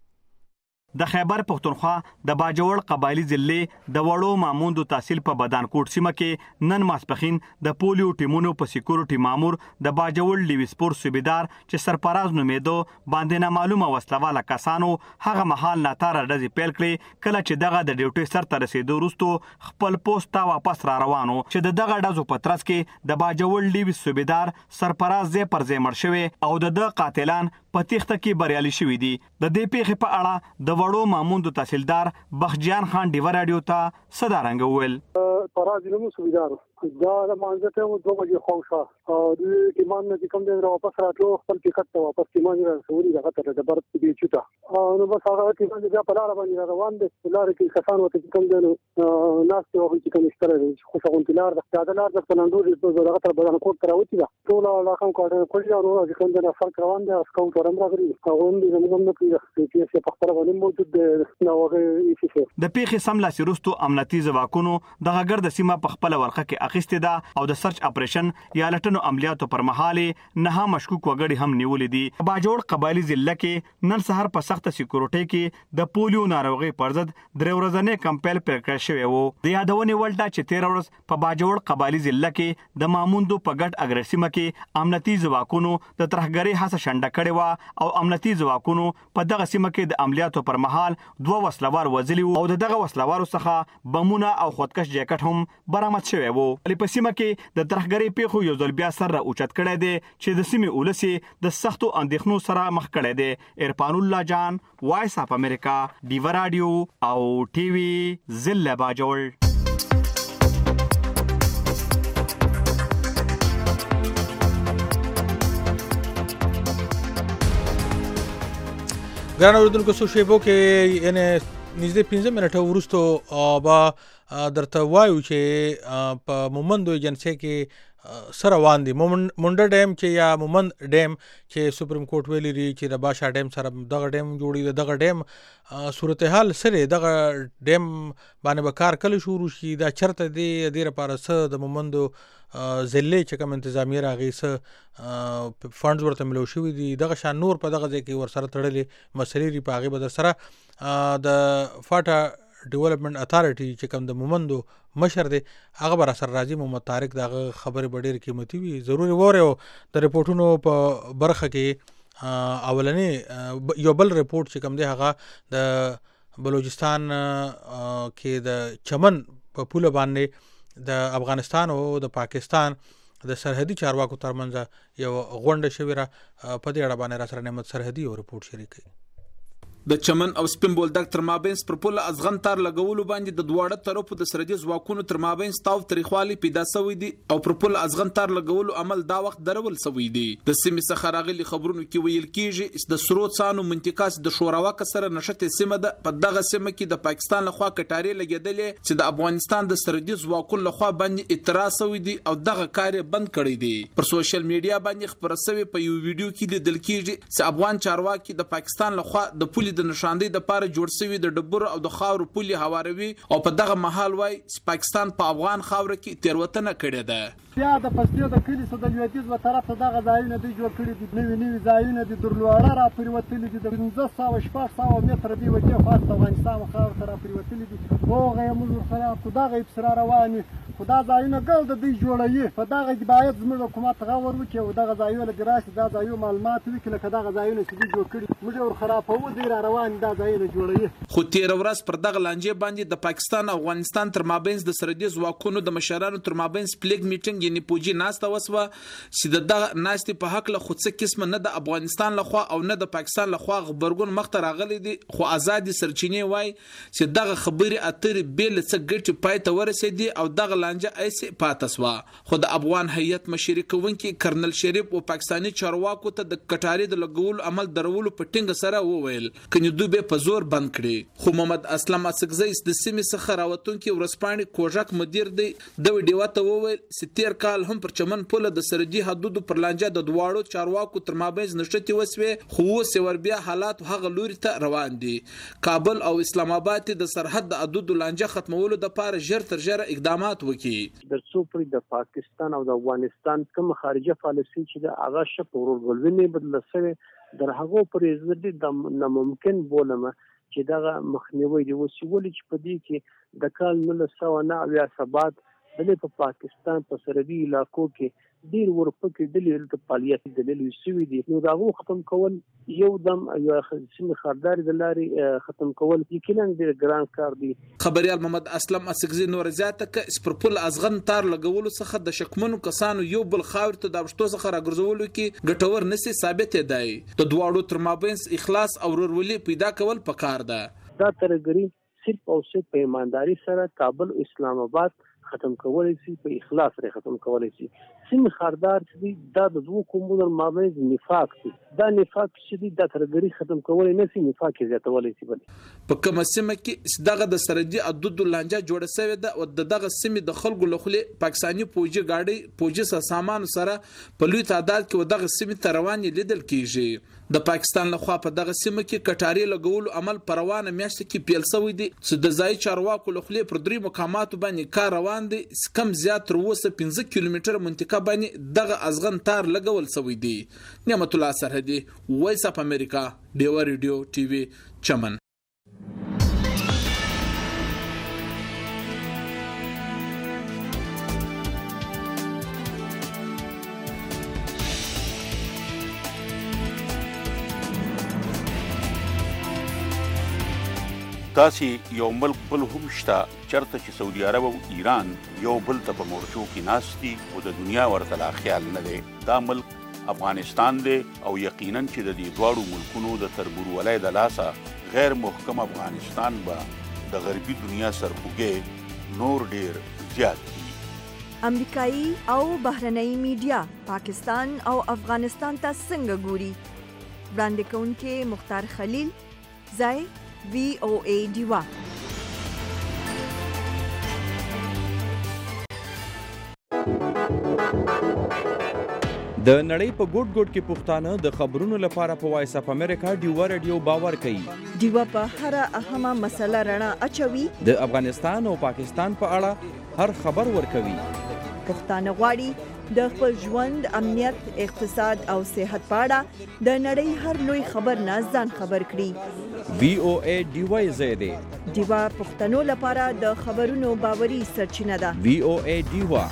Speaker 11: د خیبر پختونخوا د باجوړ قبایلی ضلع د وړو ماموندو تحصیل په بدانکوټ سیمه کې نن ماسپخین د پولیو ټیمونو په سکیورټي مامور د باجوړ لیویسپور صوبیدار چې سرپراز نومیدو باندې نامعلومه وسلواله کسانو هغه مهال ناتاره ډزې پیل کړې کله چې دغه د ډیوټي سر ته رسیدو وروسته خپل پوسټ ته واپس را روانو چې د دغه ډزو په ترڅ کې د باجوړ لیویس صوبیدار سرپراز ځای پر ځای مړ شوی او د د قاتلان په تیښته کې بریالي شوي دي. د دې پیښې په اړه د وړو ماموندو تحصیلدار بخجان خان ډیوه راډیو ته څه دارنګه وویل.
Speaker 12: فراز علمو صوبیدار دا د مانځه ته و دوه بجې خوښه او د کمان نه کوم دی واپس راتلو خپل ټیکټ ته واپس کمان رسولي دغه ته د برت دی چوتا نو بس هغه کمان بیا په لار باندې روان دي. لار کې کسان وته کوم دی نو ناس ته وایي چې کوم ستره خو څنګه لار د پیادلار د پلانډو دغه تر بدن کوټ تر وتی دا ټول علاقه کوټه کولی او چې کوم دی فرق روان دي اسکاوټ ورم راغلي هغه هم د زموږ نه پیږي چې په خپل باندې موجود دی نو هغه یې
Speaker 11: د پیښې سملا سیروستو امنیتي ځواکونو دغه ګرد سیمه په خپل ورخه کې اخیستې ده او د سرچ اپریشن یا لټنو عملیاتو پر مهال نه مشکوک وګړي هم نیولې دي. باجوړ قبایلی ضلع کې نن سحر په سخت سکیورټي کې د پولیو ناروغي پر ضد درې ورځې کمپیل پیل کړی شوی وو. د یادونې ولټه چې تیر ورځ په باجوړ قبایلی ضلع کې د ماموندو په ګډ اګریسیمه کې امنیتي ځواکونو د ترهګرۍ هڅه شنډه کړې و او امنیتي ځواکونو په دغه سیمه کې د عملیاتو پر مهال دوه وسلوار وژلي او دغه وسلوارو څخه بمونه او خودکش جاکټ هم برآمد شوی وو. په سیمه کې د ترهګرۍ پیښو یو ځل بیا سر اوچت کړی دی چې د سیمې ولس د سختو اندېښنو سره مخ کړی دی. عرفان الله جان، وایس اف امریکا، ډیوه راډیو او ټي وي، ضلع باجوړ.
Speaker 1: ګران اردوونکو، څو شیبو کې یعنې نږدې پنځه منټه وروسته به درته وایو چې په مومندو ایجنسۍ کې سره روان دي. مونډه ډیم چې یا مومند ډیم چې سپریم کورټ ویلي دی چې د باشا ډیم سره دغه ډیم جوړي دغه ډیم صورتحال سره دغه ډیم باندې به کار کله شروع شي، دا چرته دی د لپاره څه د مومندو ضلع چې کوم انتظامیه راغی څه فنډز ورته ملو شوي دي، دغه شان نور په دغه ځای کې ورسره تړلې مسلې دي. په هغې به در سره د فاټا ډیولپمنٹ اتھارټي چې کوم د مومندو مشر دی هغه به راسره راځي. محمد طارق دغه خبرې به ډېرې قیمتي وي، ضروري وورئ. د رپورټونو په برخه کې اولنی یو بل رپورټ چې کوم دی هغه د بلوچستان کې د چمن په پوله باندې د افغانستان او د پاکستان د سرحدي چارواکو ترمنځ یو غونډه شوې ده. په دې اړه باندې راسره نعمت سرحدي یو رپورټ شریک کړي.
Speaker 13: د چمن او سپین بولدک تر مابینس پر پل ازغن تار لګولو باندې د دواړه طرفو د سرحدي ځواکونو تر مابینس تاو تاریخوالي پیدا شوی دي او پر پل ازغن تار لګولو عمل دا وخت درول شوی دی. د سیمې څخه راغلي خبرونو کې ویل کیږي د سرو څانو منطقه د شوراوا کسره نشته سیمه ده. په دغه سیمه کې د پاکستان لخوا کټاری لګیدلې چې د افغانستان د سرحدي ځواکونو لخوا باندې اعتراض شوی دی او دغه کار بند کړی دی. پر سوشل میډیا باندې خبره شوی په یو ویډیو کې لیدل کیږي چې افغان چارواکي د پاکستان لخوا د پولی دې د نشاندهي د پاره جوړ شوی د ډبرو او د خاورو پولي هواروي او په دغه محل وای پاکستان په افغان خاور کې تیروتنه کړې ده.
Speaker 14: بیا د پښتو د کلی څخه د لویدیځ و طرف ته دغه ځایونه دی جوړ کړي دي، نوي نوي ځایونه دي، درلوړه را پریوتلي دي، د پنځه سوه شپږ سوه متره دی وجه خاص افغانستان خاور ته را پریوتلي دي. هغه یې موږ خراب خو دغه ابصرا رواني خو دا ځایونه ګل د دوی جوړوي. په دغه کې باید زموږ حکومت غور وکړي او دغه ځایونه لږ راشي، دا ځایونه معلومات وکړي لکه دغه ځایونه چې دوی جوړ کړي موږ ور خرابوو، دوی را روان دا ځایونه جوړوي.
Speaker 13: خو تېره ورځ پر دغه لانجې باندې د پاکستان او افغانستان تر مابینځ د سرحدي ځواکونو د مشرانو تر مابینځ پلیګ میټینګ یعنې پوجي ناسته وسوه چې د دغه ناستې په هکله خو څه قسمه نه د افغانستان لخوا او نه د پاکستان لخوا غبرګون مخته راغلی دی. خو ازادي سرچینې وایي چې دغه خبرې اترې بې له څه ګټې پای ته ورسېدې او دغه لانجه ایسې پاته سوه. خو د افغان هیئت مشري کوونکي کرنل شریف او پاکستاني چارواکو ته د کټاري د لګولو عمل درولو په ټینګه سره وویل کني دوی به په زور بند کړي. خو محمد اسلم اڅکزی د سیمې څخه راوتونکي ورځپاڼې کوژک مدیر دی د ویډیو ته وویل چې تیر کال هم پر چمن پوله د سرحدي حدودو پر لانجه د دواړو چارواکو تر مابینځ نښتې وسوې، خو اوس یې وربیا حالات هغه لوري ته روان دي. کابل او اسلام آباد د سرحد د حدودو لانجه ختمولو لپاره ژر تر ژره اقدامات وکړي.
Speaker 15: د څو پرې د پاکستان او د افغانستان کوم خارجه پالیسي چې د هغه شپ ورغلونې بدل شوی در هغه پرې د ناممکن بولمه چې دغه مخنیوي دی وسولې چې په دې کې د کال نولس سوه نه اویا ثبات د په پاکستان په سرحدي علاقو کې ډیر ورپکې ډلې د فعالیت دلیل شوی دي. نو دا غو ختم کول یو دم یو سیمه خاردار د لارې ختم کول یقینا ډیر ګران کار دی.
Speaker 13: خبريال محمد اسلم اڅکزی نور زیاته ک سپرپل ازغن تار لګولو څخه د شکمنو کسانو یو بل خاور ته د پښتو څخه راګرځولو کې ګټور نسی ثابت دی. د دواړو تر مابینځ اخلاص او ورولي پیدا کول پکار ده.
Speaker 15: دا ترګری صرف او صرف په ایمانداری سره کابل اسلام آباد ختم کولای شي، په اخلاص لري ختم کولای شي. سیمه خاردار چې دا د دوه کومونو مابینځ نفاق دی، دا نفاق چې دا ترګری ختم کولای نه شي، نفاق زیاتولای شي. بل
Speaker 13: په کومه سیمه کې دغه د سرحدي حدود لانجه جوړه شوې ده او دغه سیمه د خلکو لخوا پاکستاني پوجي گاډي پوجي سامان سره په لوی تعداد کې دغه سیمه ته روان لیدل کیږي. د پاکستان لخوا په دغه سیمه کې کټاري لګولو عمل پروانه میاشت کې پیل شوی دی چې د ځای چارواکو لخوا پر درې مقامات باندې کار روان دي. کم زیات تر اوسه پنځه کیلومتره منطقه باندې دغه ازغن تار لګول شوی دی. نعمت الله سرحدي، وایس اف امریکا، ډیوا ریډیو ټي وي، چمن.
Speaker 16: داسې یو ملک بل هم شته چرته چې سعودي عرب او ایران یو بل ته په مورچو کې ناست دي او د دنیا ورته لا خیال نه دی. دا ملک افغانستان دی او یقینا چې د دې دواړو ملکونو د تربورولۍ د لاسه غیر محکم افغانستان به د غربي دنیا سرخوږی نور ډیر زیات دي.
Speaker 2: امریکایي او بهرنۍ میډیا پاکستان او افغانستان ته څنګه ګوري؟ وړاندې کوونکې مختار خلیل، ځای وی او ای ډیوا.
Speaker 6: د نړۍ په ګوټ ګوټ کې پښتانه د خبرونو لپاره په وایس اف امریکا ډیوا رادیو باور کوي.
Speaker 2: ډیوا په هر اهمه مسله رڼا اچوي.
Speaker 6: د افغانستان او پاکستان په اړه هر خبر ورکوي.
Speaker 2: پښتانه غواړي د خپل ژوند، امنیت، اقتصاد او صحت په اړه د نړۍ هر لوی خبر نه ځان خبر کړي.
Speaker 6: وی او ای ډیوا زیاده
Speaker 2: ډیوا پښتنو لپاره د خبرونو باوري سرچینه ده.
Speaker 6: وی او ای ډیوا.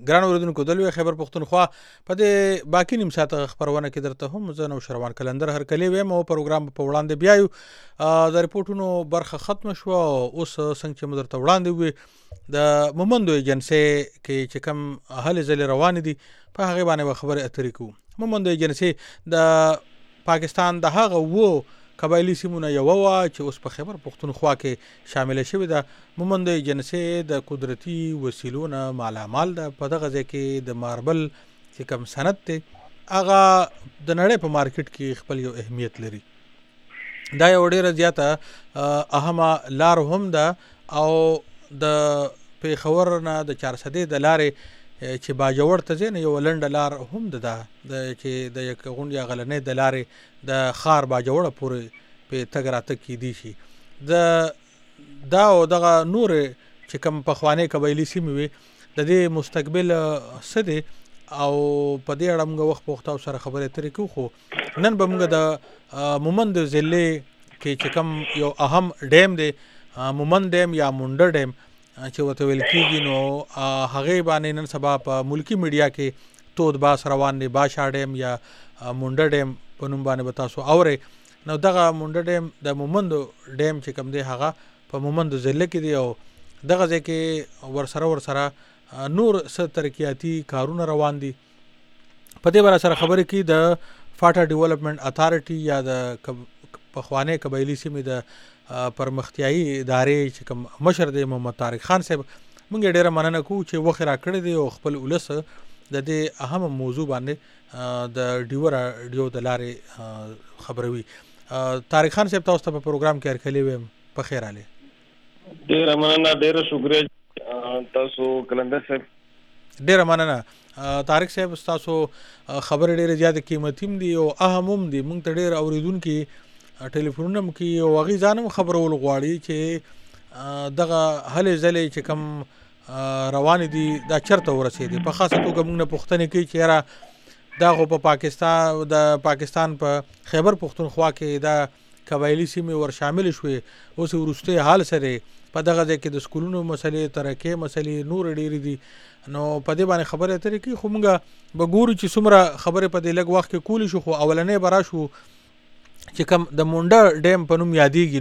Speaker 1: ګران اوریدونکو د لوی خیبر پښتونخوا په دې باقي نیم ساعت خبرونه کې درته هم زه نو شروان کلندر هر کلی ویم او پروګرام په وړاندې بیايو د ریپورتونو برخه ختم شو اوس څنګه چې مدرته وړاندې وي د مومندو ایجنسی کې چې کوم هلې ځلې روان دي په هغه باندې خبره اترې کوو. مومندو ایجنسی د پاکستان د هغه وو قبایلی سیمونه یو وا چې اوس په خیبر پښتونخوا کې شامل شوی ده. مومندو ایجنسی د قدرتي وسیلونو مالامال ده. په دغه ځای کې د ماربل چې کوم صنعت دی هغه د نړۍ په مارکیټ کې خپل یو اهمیت لري. دا یو ډیره زیاته اهمه لار هم ده او د پیښور نه د چارسدې د لارې چې باجوړ ته ځي نه یو لنډه لار هم ده د چې د یک غونډه غلنې د لارې د خار باجوړه پورې په تګ راتګ کې دي شي. د دا او دغه نور چې کوم پخوانی قبایلی سیمې وي د دې مستقبل سده او په دې اړه موږ وخت پوښتنه سره خبرې ترې کوو. خو نن به موږ د مومند ضلع کې چې کوم یو اهم ډیم دی مومند ډیم یا مونډه ډیم چې وته ویل کېږي نو هغه باندې نن سبا په ملکی میډیا کې تود باس روان دی باشا ډیم یا مونډه ډیم په نوم باندې به تاسو اورئ. نو دغه مونډه ډیم د مومندو ډیم چې کوم دی هغه په مومندو ضلع کې دی او دغه ځای کې ورسره ورسره نور څه ترقیاتي کارونه روان دي. په دې باره سره خبرې کوي د فاټا ډیولپمنٹ اتھارټي یا د پخوانی قبایلی سیمې د پرمختیایي ادارې چې کوم مشر دی محمد طارق خان صاحب. موږ ډیره مننه کوو چې وخت را کړی دی او خپل ولس د دې اهم موضوع باندې د ډیو راډیو د لارې خبروي. طارق خان صاحب تاسو ته په پروګرام کې هرکلی ویم په خیر علي.
Speaker 17: ډیره مننه ډیره شکریہ تاسو کلندر صاحب
Speaker 1: ډیره مننه طارق صاحب. تاسو خبر ډیره زیاته قیمتي دي او اهم هم دي. موږ ته ډیر اوریدونکو ټلیفونونه کې او هغه ځانم خبرول غواړي چې دغه هلې ځلې چې کوم روان دي دا چرته ورسېدي. په خاصه توګه موږ نه پوښتنه کوي چې یاره دا خو په پاکستان د پاکستان په خیبر پښتونخوا کې دا قبایلی سیمې ور شامل شوې اوس ورسته حال سره په دغه ځای کې د سکولونو مسلې ترکه مسلې نور ډېری دي. نو په دې باندې خبره اترې کوي. خو موږ به ګورو چې څومره خبره په دې لږ وخت کې کولی شو. خو اولنې برا شو چې کوم د مونډه ډیم په نوم یادېږي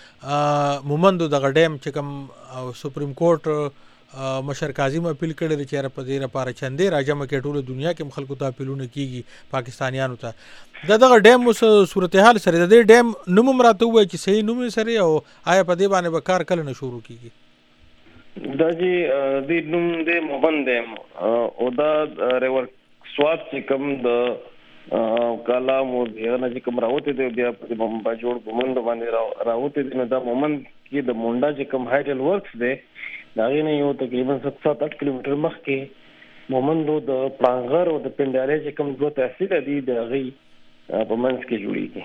Speaker 1: نو مومندو دغه ډیم چې کوم سپریم کورټ مشر کاظم اپیل کړی چې په دې لپاره چندې راجمه کې ټوله دنیا کې خلکو ته اپیلونه کیږي پاکستانیانو ته. دا دغه ډیم اوس صورتحال سره د دې ډیم نوم راته وایي چې صحیح نوم سره او آیا په دې باندې به کار کله نه شروع کیږي؟
Speaker 17: دا جی د نوم د مومند ډیم او دا ریور سواد چې کوم د کلام او دغه چې کوم راوته دی بیا په بمبا جوړ مومند باندې راوته دي. نو دا مومند کې د مونډا چې کوم هایډل ورکس دی دا غي یو تقریبا سات اټ کیلومتر مخکې مومندو د پلانغر او د پندارې چې کوم دوه تحصیل دي د غي په منځ کې جوړیږي.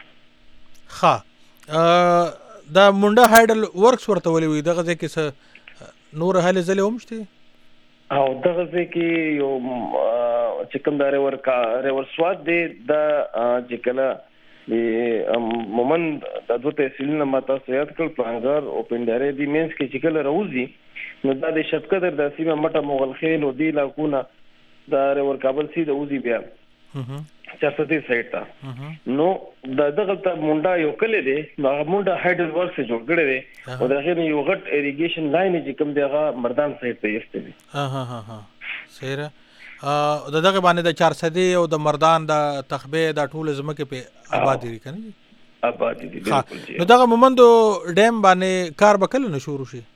Speaker 1: ها دا مونډا هایډل ورکس ورته ولې وي دغه ځکه څه نور هلې ځلې هم شته
Speaker 17: او دغه ځکه یو چې کوم دا ریور ریور سواد دی دا چې کله د مومند د دوه تحصیلونو ماته سیادت کړ پلانګر او پندارې دی مینس کې چې کله راوځي نو دا د شتقدر د سیمه مټه مغل خیل او دی لاکونه دا ریور کابل سي د اوزي بیا چارسدې سایت تا نو د دغه ته مونډا یو کله دی نو مونډا هایډل ورکس جوړ کړی دی او دغه یو غټ اریګیشن لاین چې کوم دیغه مردان سایت ته یسته دی.
Speaker 1: ها ها ها ها سیره د دغه باندې د چارسدې او د مردان د تخبه د ټول زمکه په آباد دي کنه
Speaker 17: آباد دي بالکل جی.
Speaker 1: نو دغه مومندو ډیم باندې کار وکړل نه شروع شي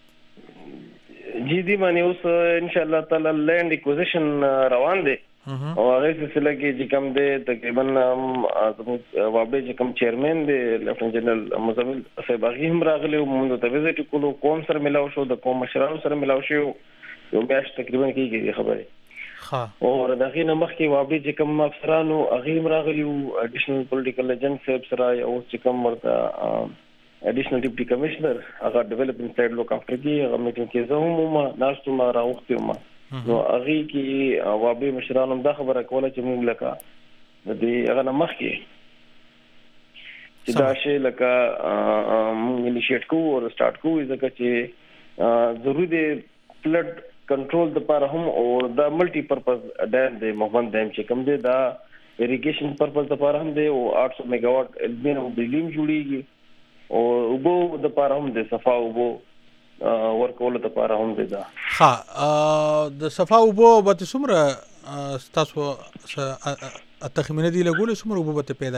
Speaker 17: جی دی باندې اوس ان شاء الله تعالی لینډ اکوزیشن روان دی او هغه سلسله کې چې کوم دی تقریبا وابه چې کوم چیرمن دی لیفټننټ جنرال مزمل صاحب هغه هم راغلی او موږ ته وزټ کولو کوم سره ملاو شو د کوم مشرانو سره ملاو شو یو میاش تقریبا کېږي خبره ها او دغه نمخ کې وابه چې کوم افسرانو هغه هم راغلی او اډیشنل پولیټیکل ایجنټ صاحب سره او چې کوم ورته اډیشنل ډیپټي کمشنر هغه ډیولپمنٹ سایډ لوک افټر کې هغه میټینګ کې زه هم ما ناشته ما راوختم نو هغه کې وابه مشرانو دا خبره کوله چې موږ لکه د دې هغه نمخ کې چې دا شی لکه موږ انیشیټ کوو او سٹارټ کوو ځکه چې ضروري دی فلډ کنټرول د لپاره هم او د ملټي پرپز ډیم دی محمد ډیم چې کوم دی دا اریګیشن پرپز لپاره هم دی او آठ सौ میگا واټ البین او بجلی جوړیږي او وبو د لپاره هم دی صفا وبو ورکول د لپاره هم دی دا
Speaker 1: ها د صفا وبو به څومره تاسو تخمینه دی لګول څومره وبو به پیدا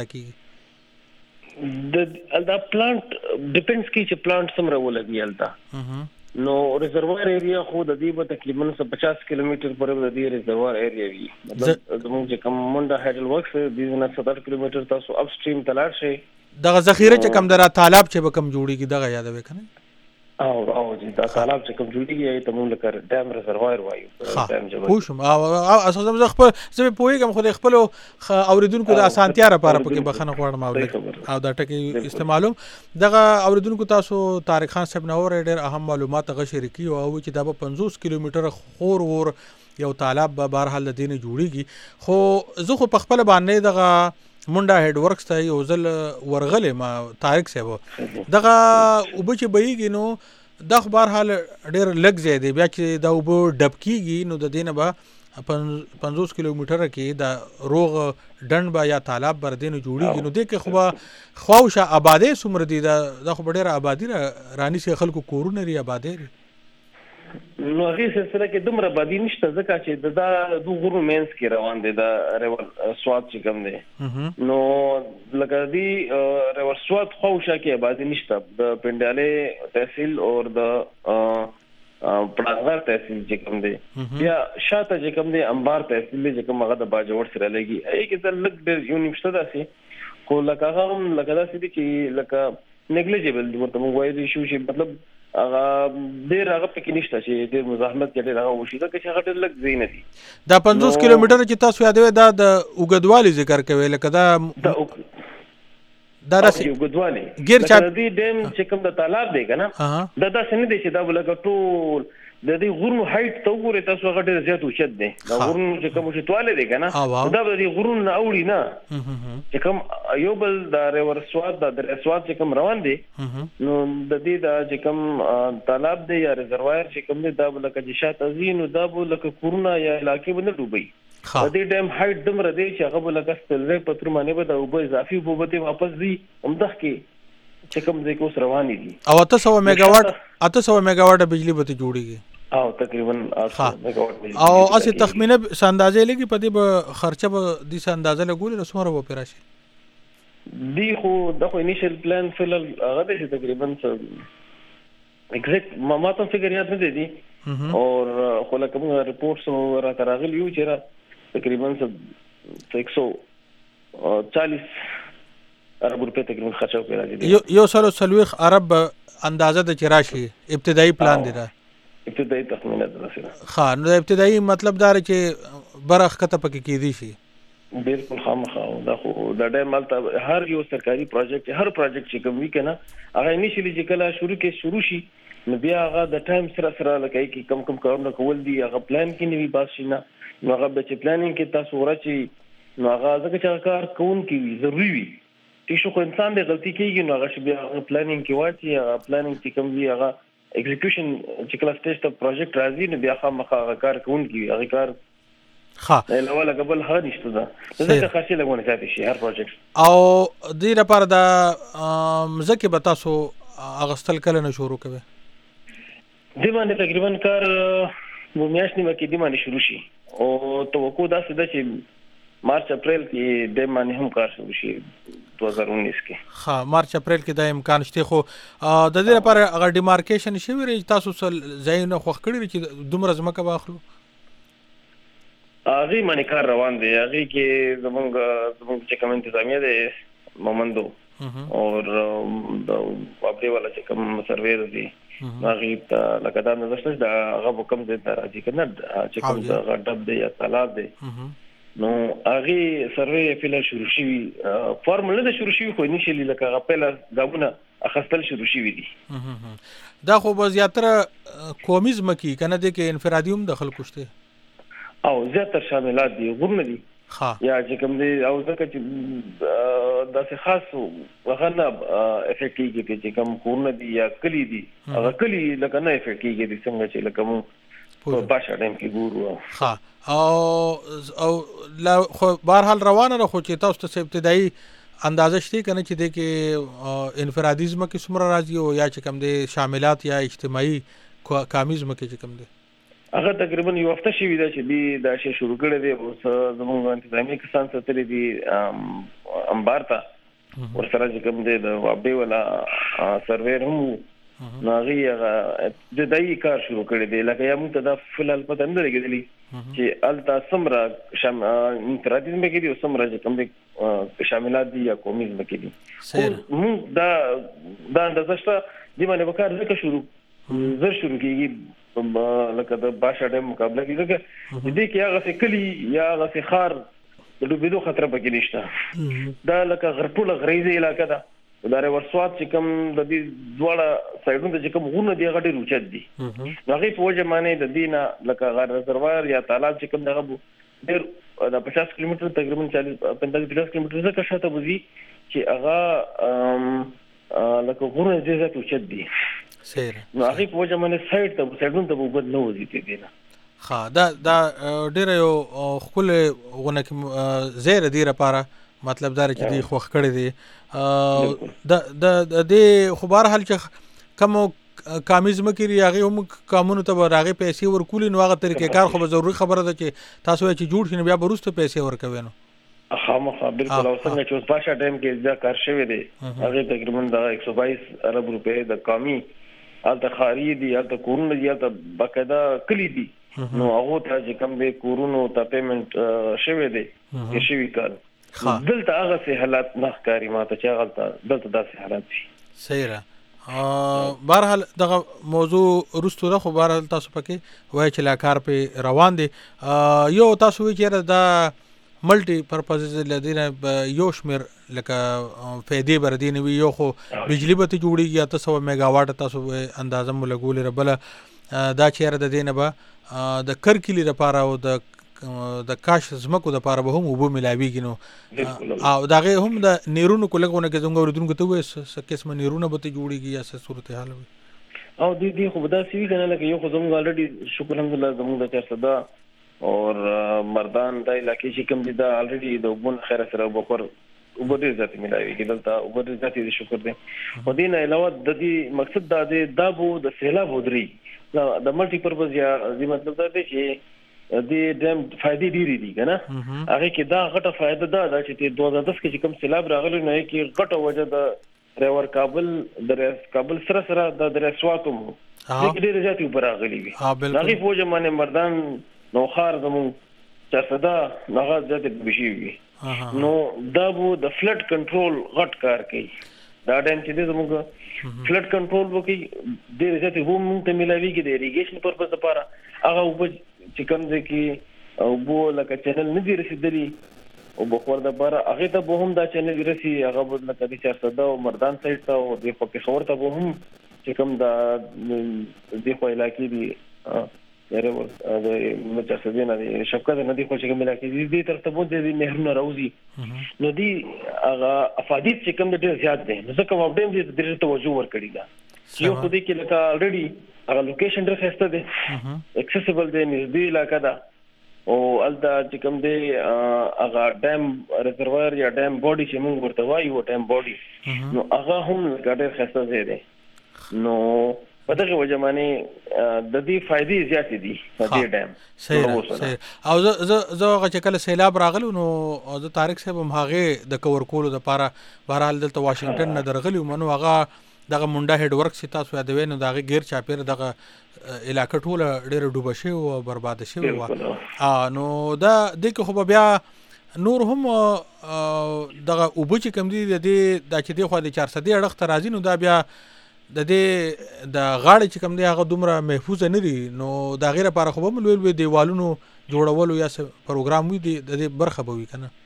Speaker 1: کیږي
Speaker 17: د دا پلانټ ډیپندز کی چې پلانټ څومره ولګي الته نو ریزروار ایریا خو د دې په تقریبا پچاس کیلومتر پورې د دې ریزروار ایریا وي مطلب زموږ چې کوم منډه هډل ورکس د نه ستر کیلومتر تاسو اپ سټریم تلار شي
Speaker 1: دغه ذخیره چې کم درا تالاب چې به کم جوړیږي دغه یادوي کنه
Speaker 17: او او چې دا تالاب چې کوم جوړیږي ته موږ لکه ډیم ریزروار وایو
Speaker 1: ډیم جوړ خوشم او اساسا زه خپل زه په پوهیږم خو د خپل اوریدونکو د اسانتیا لپاره پکې بخنه غواړم او دا ټکی استعمالوم دغه اوریدونکو تاسو طارق خان صاحب نو ډېر اهم معلومات غو شریکی او چې دا په پنځوس کیلومتر خور ور یو تالاب به بهر حال دینه جوړیږي خو زه خو په خپل باندې دغه منډه هډ ورکس ته یو ځل ورغله ما طارق صاحب دغه وب چې بهیږي نو د خبر حال ډېر لګ زیاده بیا چې دا وب ډب کیږي نو د دینه به پنځوس کیلومتر کې دا روغ ډند با یا تالاب بر دینه جوړیږي نو د کې خو خواوشه آبادې سمر دي دا د خو ډېر آبادی رانی سي خلکو کورونه لري آبادې
Speaker 17: نو هغه سلسله کې دومره بادي نشته ځکه چې دا د غرو مینس کې روان دي دا ریور سواد چې کوم دي نو لکه دی ریور سواد خوشا کې بادي نشته د پنداله تحصیل او د پړانګر تحصیل چې کوم دي یا شاته چې کوم دي انبار تحصیل چې کوم هغه د باجوړ سره لګي ای کې د لګ د یونیورسيټي داسي کو لکه هغه لکه داسي دي چې لکه نیګلیجیبل ورته موږ وایي شو چې مطلب هغه ډیر هغه پکې نشته چې ډیر مزاحمت کې هغه وشي دا چې هغه ډیر لږ زین دي
Speaker 1: دا پنځوس کیلومتر چې تاسو یادوي دا د اوګدوالي ذکر کوي لکه دا دا راس
Speaker 17: اوګدوالي
Speaker 1: غیر چا
Speaker 17: د ډیم چې کوم د تالاب دی کنه دا دا څنګه دي چې دا ولګ ټول د دې غرونو هایټ ته وګورئ تاسو هغه ډیر زیات اوچت دی دا غرونو چې کوم چې تواله دی کنه دا د دې غرونو نه اوړي نه چې کوم یو بل د ریور سواد د سواد چې کوم روان دي نو د دې د چې کوم تالاب دی یا ریزروار چې کوم دی دا ولکه چې شاته زینو دا ولکه کورونه یا علاقې باندې ډوبي د دې ډیم هایټ دمر دی چې هغه ولکه ستلې پتر باندې به د اوبه اضافي اوبه ته واپس دي همدغه کې چې کوم ځای کې روان دي
Speaker 1: او اته سوه میگا واټ اته سوه میگا واټ بجلی به جوړیږي
Speaker 17: او تقریبا اته میگا واټ
Speaker 1: او اسی تخمینه اندازې لګي په دې به خرچه به د څه اندازه لګول رسومره به پیراشي
Speaker 17: دی خو د خو انیشل پلان فل هغه د تقریبا ایگزیکټ ما ته فګر یاد نه دي او خو لکه موږ ریپورټس را تراغلی یو چې را تقریبا ایک سو چالیس ارب روپے تقریبا خرچه وکړه
Speaker 1: یو یو سلو سلويخ عرب اندازه د چراشي ابتدایي پلان دی دا
Speaker 17: ابتدایي تخمینه ده سره
Speaker 1: ها نو ابتدایي مطلب دا چې برخ کته پکې کېدی شي
Speaker 17: بالکل خامخا دا خو د ډېر مالته هر یو سرکاري پروجیکټ هر پروجیکټ چې کوم وی کنه هغه انیشلی چې کله شروع کې شروع شي نو بیا هغه د ټایم سره سره لکه کې کم کم کارونه کول دي هغه پلان کې نیوي باس شي نه نو هغه به چې پلانینګ کې تاسو ورچی نو هغه ځکه چې کار کوون کې ضروری وي چې شو انسان د غلطي کوي نو هغه بیا پلانینګ کې واچي هغه پلانینګ چې کوم وی هغه ایگزیکیوشن چې کله سټیج ته پروجیکټ راځي نو بیا خامخا هغه کار کوون کې هغه کار
Speaker 1: ها
Speaker 17: له ولا قبل هغه نشته دا ځکه خاصه لګونه کوي شي هر پروجیکټ
Speaker 1: او دې لپاره دا مزکه به تاسو اغستل کله نه شروع کوي
Speaker 17: دی باندې تقریبا کار مو میاشتې مکه دی باندې شروع شي او توقع دا څه ده چې مارچ اپریل کې د باندې هم کار شروع شي دو هزار انیس کې
Speaker 1: ها مارچ اپریل کې دا امکان شته خو د دې لپاره هغه ډیمارکیشن شي وری تاسو سل زاینه خو کړی چې دومره ځمکه واخلو
Speaker 17: هغه باندې کار روان دی هغه کې زمونږ زمونږ چې کوم انتظامیه ده مومندو او د خپل ولا چې کوم سرویر دی هغه ته لکه دا نه زشت دا هغه کوم دې راځي کنه چې کوم دا غډب دی یا طلاب دی نو هغه سروي فعلا شروع شي فارموله د شروع شي خو انیشلی لکه غپل غابونه اخستل شروع شي دي
Speaker 1: دا خو به زیاتره کومیزم کی کنه د کې انفرادیوم دخل کوشته
Speaker 17: او زیاتره شاملات دي غوړم دي
Speaker 1: ها
Speaker 17: یا چې کوم دي او ځکه چې داسې خاص وغنه افیکټ کیږي چې کوم کورونه دي یا کلی دي هغه کلی لکه نه افیکټ کیږي څنګه چې لکه مو په باشه ټایم کې ګورو.
Speaker 1: ها او او لا خو بهر حال روانه ده، خو چې تاسو ته ابتدایي اندازه شته کنه چې د کې انفرادیزم کې څومره راځي او یا چې کوم دي شاملات یا اجتماعي کامیزم کې چې کوم دي؟
Speaker 17: هغه تقریبا یو هفته شوی دی چې دی دا شی شروع کړی دی. اوس زموږ انتظامی کسان ستړي دي انبار ته ورسره چې کوم دی د وابې ولا سرور هم ناغي هغه د دای کار شروع کړی دی. لکه یا موږ ته دا فلال پته نه لګیدلی چې التا سمرا شام انفرادیزم کې دي او سمرا چې کوم دي شاملات دي یا کومیزم کې دي. موږ دا دا اندازه شته دی باندې وکړ ځکه شروع زر شروع کیږي لکه د باشه ټایم مقابله کې ځکه دې کې هغه څه کلی یا هغه څه خار د ډوبېدو خطر پکې نشته. دا لکه غرپوله غریزي علاقه ده. دا ورسوات چې کوم د دې دواړه سایډونو چې کوم غونه دی هغه ډېر اوچت دي. هغه په وجه باندې د دې نه لکه غار رزروار یا تالاب چې کوم دغه ډېر د پچاس کیلومتر تقریبا چالیس پنځه پنځه کیلومتر څخه شاته وځي چې هغه لکه غونه دې زیات اوچت دي.
Speaker 1: سیر
Speaker 17: نو هغه په وجه باندې سایډ ته سایډونو ته وبد نه وځي دي نه.
Speaker 1: ها دا دا ډېر یو خپل غونه کې زیر دی لپاره مطلب دا چې دی خوخ کړی دی د د د خو بهر حال چې کوم کامیزم کې هغه هم قانون ته راغی پیسې ورکول نو هغه طریقې کار خو ضروري خبره ده چې تاسو چې جوړ شنه بیا برسته پیسې ورکوي نو.
Speaker 17: خامخا بالکل او څنګه چې اوس باشه ټایم کې دا کار شوی دی هغه تقریبا د ایک سو بایس ارب روپے د قومي الته خاري دي الته کورونه دي الته باقاعده کلی دي نو هغه ته چې کوم به کورونو ته پیمنٹ شوی دی چې شوی کار دلته هغه سه حالات نه ښکاری ماته چې هغه دلته داسې حالات دي.
Speaker 1: صحیح. بهر حال دغه موضوع رستو ده خو بهر حال تاسو پکې وای چې لا کار په روان دي. یو تاسو وی چې دا ملټي پرپز لدینه یو شمیر لکه فائدې بردین وی یو خو بجلی به ته جوړیږي یا تاسو میگا واټ تاسو اندازه ملګول ربله دا چیرې د دینه به د کرکلی لپاره او د د کاش زمکو د لپاره به هم وبو ملاویږي نو او داغه هم د نیرونو کولګونه کې څنګه ورودونکو ته وې څه قسم نیرونه به ته جوړیږي یا څه صورتحال وي
Speaker 17: او دې دې خو دا سی کنه لکه یو خو زموږ الریډي شکر الحمدلله زموږ د چر صدا اور مردان د علاقې چې کوم دي دا الریډي د وبون خیر سره وبکر وبدي ذاتي ملاویږي دلته وبدي ذاتي شکر دې او دې نه علاوه د دې مقصد دا دی دا بو د سیلاب ودري د ملټي پرپز یا دې مطلب دا دی چې د دیم فائدې ډېرې دي کنه هغه کې دا غټه فائدہ ده چې دوه هزار دس کې کوم سیلاب راغلی نو کې غټه وجه د ریور کابل د کابل سره سره د درسواتو مو چې ډېر زیاتې پر راغلي وي هغه په وجه باندې مردان نوخار زمو چې صدا هغه زیاتې بشي وي نو دا وو د فلډ کنټرول غټ کار کوي دا ټایم چې زموږ فلډ کنټرول وکي ډېر زیاتې هم ته ملاويږي د اریګیشن پرپز لپاره هغه وب چې کوم ځکه او بو لکه چینل نه دی رسیدلی او بخور د بار هغه ته به هم دا چینل رسي هغه بل لکه د چار صدا او مردان سایت ته او د خو په خبر ته به هم چې کوم دا د خو علاقې دی یاره ور د مچا سدینه د شفقت نه دی خو چې کوم علاقې دي تر ته بو د نهرونه راوځي نو دی هغه افادیت چې کوم د زیات دي نو ځکه په ډیم دې د توجه ور کړی دا یو خو دې کې لکه الریډي هغه لوکیشن ډېر ښه دی اکسیسیبل دی نږدې علاقه ده او الدا چې کوم دی هغه ډیم ریزرویر یا ډیم باډي چې موږ ورته وایو ډیم باډي نو هغه هم ډېر ښه دی نو په دغه وجه باندې د دې فائدې زیاتې دي په دې ډیم
Speaker 1: صحیح او زه زه هغه چې کله سیلاب راغلو نو زه طارق صاحب هم هغه د کور کولو لپاره بهرحال دلته واشنگټن نه درغلی منو هغه دغه مونډا هډ ورک چې تاسو یادوي نو دغه غیر چاپیر دغه علاقې ټول ډېر ډوبه شي او برباد شي ا نو دا د خو بیا نور هم دغه اوبو چې کم دي د د چې دی خو د چار صدې اړخ ته راځي نو دا بیا د دې د غاړې چې کم دی هغه دومره محفوظ نه دي نو دا غیر لپاره خو به لوی دیوالونو جوړولو یا پروګرام وي د دې برخه به وي کنه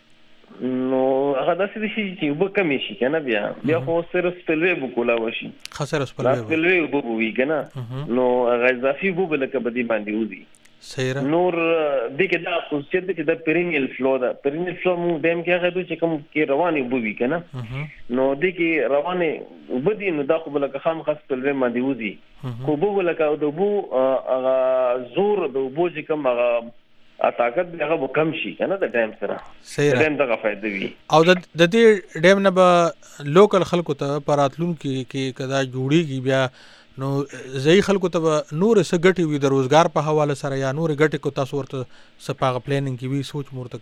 Speaker 17: نو هغه داسې شي چې وب کمی شي کنه بیا بیا خو سره سپلوي بوکولا وشي
Speaker 1: خسر سپلوي
Speaker 17: سپلوي وب وی کنه نو هغه اضافي وب لکه بدی باندې وځي
Speaker 1: صحیح
Speaker 17: نور د کې دا خصوصیت چې د پیرینیل فلو دا پیرینیل فلو موږ دیم کې هغه چې کوم کې رواني بووي کنه نو د کې رواني وبدي نو دا خو بل که خام خاص په لوي باندې وځي خو بو بل که د بو هغه زور د بو چې کوم هغه طاقت هغه کم شي کنه د ټایم سره
Speaker 1: صحیح
Speaker 17: ټایم دغه فائدې وي
Speaker 1: او د دې ډیم نه به لوکل خلکو ته پراتلون کې کې کدا جوړیږي بیا نو ځای خلکو ته نور څه ګټي وي د روزګار په حواله سره یا نور ګټي کو تاسو ورته سپاغه پلانینګ کې وی سوچ مورته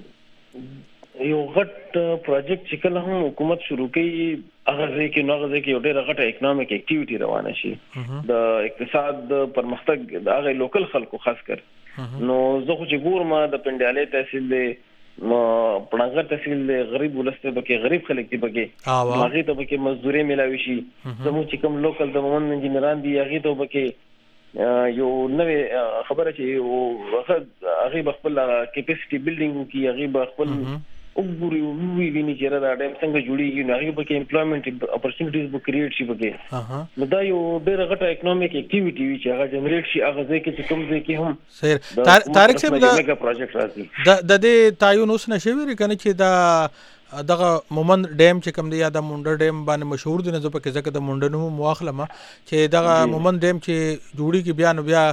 Speaker 1: کړی
Speaker 17: یو غټ پروجیکټ چې کله هم حکومت شروع کړي هغه ځکه نو هغه ځکه یو ډېر غټه اکونومیک اکټیویټي روانه شي د اقتصاد د پرمختګ د هغه لوکل خلکو خاص کر نو زه خو چې ګورم د پندیالې تحصیل دی نو پړنګر تحصیل دی غریب ولسته بکې غریب خلک دی بکې هغه ته بکې مزدوري ملاوي شي زموږ چې کوم لوکل د مومن انجینران دی هغه ته بکې یو نوې خبره چې هغه خپل کیپاسټي بلډینګ کې هغه خپل وګوري وی ویني چې دا ډېر څنګه جوړیږي نو هغه بکې امپلویمنت اپورچونټیز به کریټ شي بکې نو دا یو ډېر غټه اکونومیک اکټیویټي وی چې هغه جنریټ شي هغه ځکه چې کوم ځای کې هم
Speaker 1: صحیح تاریخ سم دا
Speaker 17: میگا پروجیکټ راځي
Speaker 1: د دې تعین اوس نشي ویری کنه چې دا دغه مومن ډیم چې کوم دی یا د مونډر ډیم باندې مشهور دي نه زه پکې ځکه د مونډر نوم مواخلمه چې دغه مومن ډیم چې جوړیږي بیا نو بیا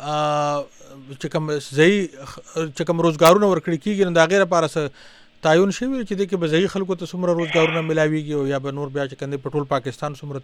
Speaker 1: چې کوم ځای چې کوم روزګارونه ورکړي کیږي نو دا غیر لپاره تعین شوی چې د کې بځای خلکو ته څومره روزګارونه ملاويږي او یا به نور بیا چې کنده په ټول پاکستان څومره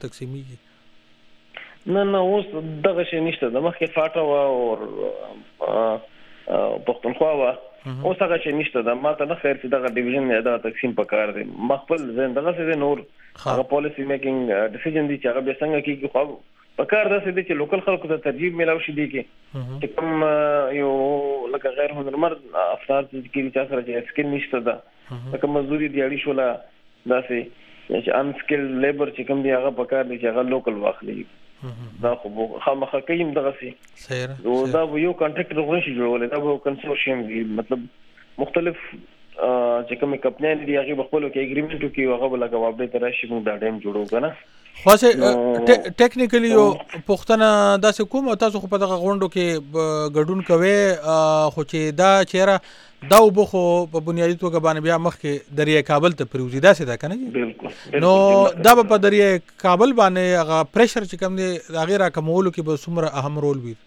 Speaker 1: تقسیمیږي
Speaker 17: نه نه اوس دغه شی نشته د مخکې فاټا وا او پښتونخوا وا اوس هغه شی نشته د ماته نه خیر چې دغه ډیویژن نه دا تقسیم پکار دی مخبل زندګه سره نور هغه پالیسی میکینګ ډیسیژن دي چې هغه به څنګه کیږي خو پکار دا چې د لوکل خلکو ته ترجیح ملاوي شي دي کې چې کوم یو لکه غیر هنرمند افراد چې چا سره چې سکل نشته دا لکه مزدوري دی اړي شولا دا چې چې ان سکل لیبر چې کوم دی هغه پکار دي چې هغه لوکل واخلي دا خو خامخا کيم دغه سي
Speaker 1: صحیح
Speaker 17: دا یو کانټراکټر غوښي جوړول دا یو کنسورشیم دی مطلب مختلف چې کوم کمپنیان دي هغه خپل کې اګریمنټ کوي هغه بل کا وابده تراشي موږ دا ډیم جوړو کنه
Speaker 1: خاصه ټیکنیکلی یو پښتنه داسې کوم تاسو خو په دغه غونډو کې ګډون کوي خو چې دا چیرې دا وبخو په بنیادی توګه باندې بیا مخ کې دریای کابل ته پروزي دا څه ده کنه
Speaker 17: بالکل
Speaker 1: نو دا په دریای کابل باندې هغه پریشر چې کوم دی هغه را کومولو کې به څومره اهم رول وي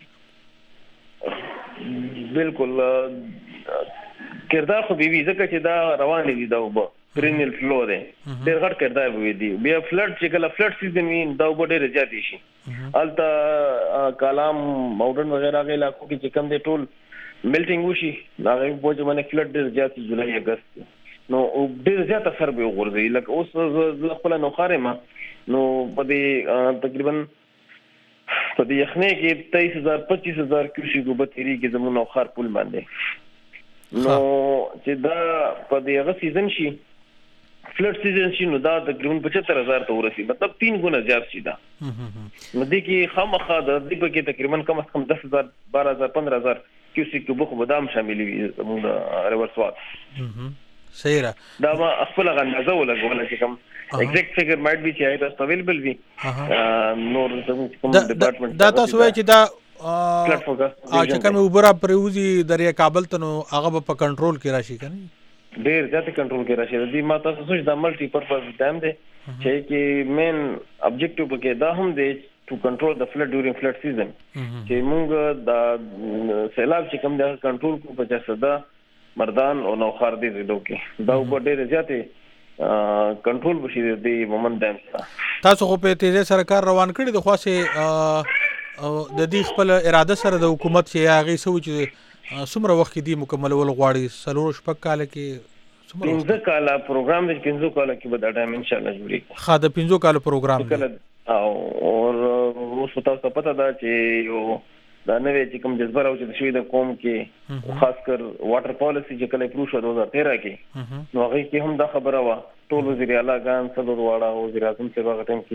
Speaker 17: بالکل کردار خو بیوی ځکه چې دا روان دي دا وب پرینیل فلو دی ډېر غټ کردار وي دی بیا فلډ چې کله فلډ سیزن وي دا وب ډېر زیات شي الته کلام ماډرن وغیرہ غي علاقو کې چې کم دی ټول میلټینګ وشي هغه بوج باندې فلډ ډېر زیات جولای اگست نو ډېر زیات اثر به وګورځي لکه اوس خپل نو خارې ما نو په دې تقریبا په دې یخنه کې تیئیس هزار پچیس هزار کیوسیک وب تیری کې زمونږ نو خار پول باندې نو چې دا په دې هغه سیزن شي فلډ سیزن شي نو دا تقریبا پچهتر هزار ته ورسي مطلب تین ګونه زیات شي دا نو دې کې خامخا د دې په کې تقریبا کم از کم دس هزار بارہ هزار پندرہ هزار کیوسیک بخو بادام شامل وي زموږ ریورس واټ
Speaker 1: صحیح را
Speaker 17: دا ما خپل غندازه ولګول چې کوم ایگزیکټ فیګر مایټ بي چې ایت اویلیبل وي نور کوم ډپارټمنټ
Speaker 1: دا تاسو وایي چې دا چې کوم وبره پروزي دریا کابل ته نو هغه په کنټرول کې راشي کنه
Speaker 17: ډیر ځکه کنټرول کې راشي د دې ماته سوچ د ملټي پرپز ډیم دی چې کې مین ابجیکټیو پکې دا هم دی to control the flood during flood season چې موږ د سیلاب چې کوم د کنټرول کو په جسدا مردان او نوخار دي زیدو کې دا په ډېر زیاتې کنټرول بشي د مومن ډیم
Speaker 1: تاسو خو په تیزه سرکار روان کړی د خاصه د دې خپل اراده سره د حکومت چې هغه سوچ څومره وخت دی مکمل ول غواړي سلور شپږ کال کې
Speaker 17: څومره پنځه کال پروګرام د پنځه کال کې به دا ټایم ان شاء الله جوړي
Speaker 1: خا د پنځه کال پروګرام
Speaker 17: او اور اوس تاسو پته ده چې یو دا نوې چې کوم جذبه راوځي شوی د قوم کې خاص کر واټر پالیسی چې کله پروش دو هزار تیرہ کې نو هغه کې هم دا خبره وا ټول وزیر اعلی ګان صدر واړه وزیر اعظم څخه هغه ټیم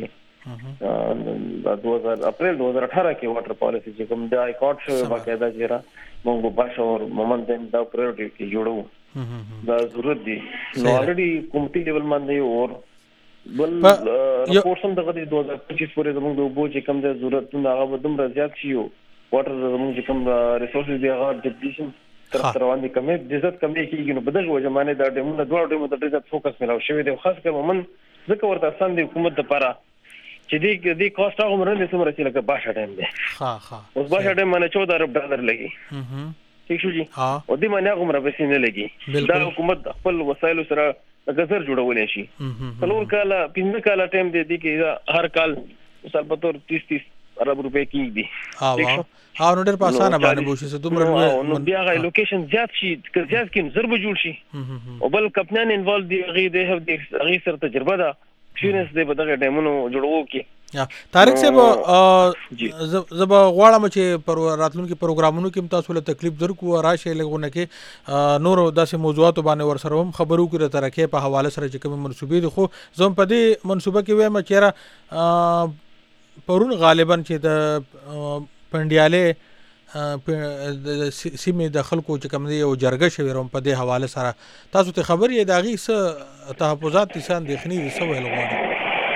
Speaker 17: کې د دو هزار اپریل دو هزار اٹھارہ کې واټر پالیسی چې کوم د های کورټ شو باقاعده جره موږ په شاور مومنت دا پرایورټي کې جوړو دا ضرورت دي نو اوريډي کومټي لیول باندې اور بل رپورټ هم دغه د دو هزار پچیس پورې زموږ د وبو چې کوم د ضرورتونه هغه دومره زیات شي واټر زموږ کوم ریسورسز دی هغه ډیپلیشن تر تر باندې کمې د عزت کمې کیږي نو په دغه وجه باندې دا ډیمونه دوه ډیمو ته ډېر فوکس ملاو شوی دی خاص کر مومن ځکه ورته آسان دی حکومت لپاره چې دې دې کاست هغه مرنه سمره چې لکه باشه ټایم دی
Speaker 1: ها ها
Speaker 17: اوس باشه ټایم باندې چودہ ارب ډالر لګي ٹھیک شو جی او دې باندې هغه مره پیسې نه لګي دا حکومت خپل وسایل سره غزر جوړولې شي څلور کاله پنځه کاله ټایم دی چې هر کال مثال په تور تیس تیس ارب روپے کیږي ٹھیک شو
Speaker 1: ها نو ډېر په اسانه باندې بوشي څه دومره
Speaker 17: نو بیا غي لوکیشن زیات شي که زیات کین ضرب جوړ شي او بل کپتان انوالو دی غي دی هف دی غي سره تجربه ده ایکسپیرینس دی په دغه ټیمونو جوړو کې
Speaker 1: طارق صاحب زب غواړم چې پر راتلونکو پروګرامونو کې تاسو له تکلیف درکو راشه لګونه کې نور داسې موضوعات باندې ور سره هم خبرو کړه ترکه په حواله سره چې کوم منسوبې دي خو زم په دې منسوبه کې وایم چې پرون غالبا چې د پندیاله سیمه د خلکو چې کوم دی او جرګه شوی روم په دې حواله سره تاسو ته خبر یې داغي څه تحفظات تسان دخنی دي سو ویل غواړي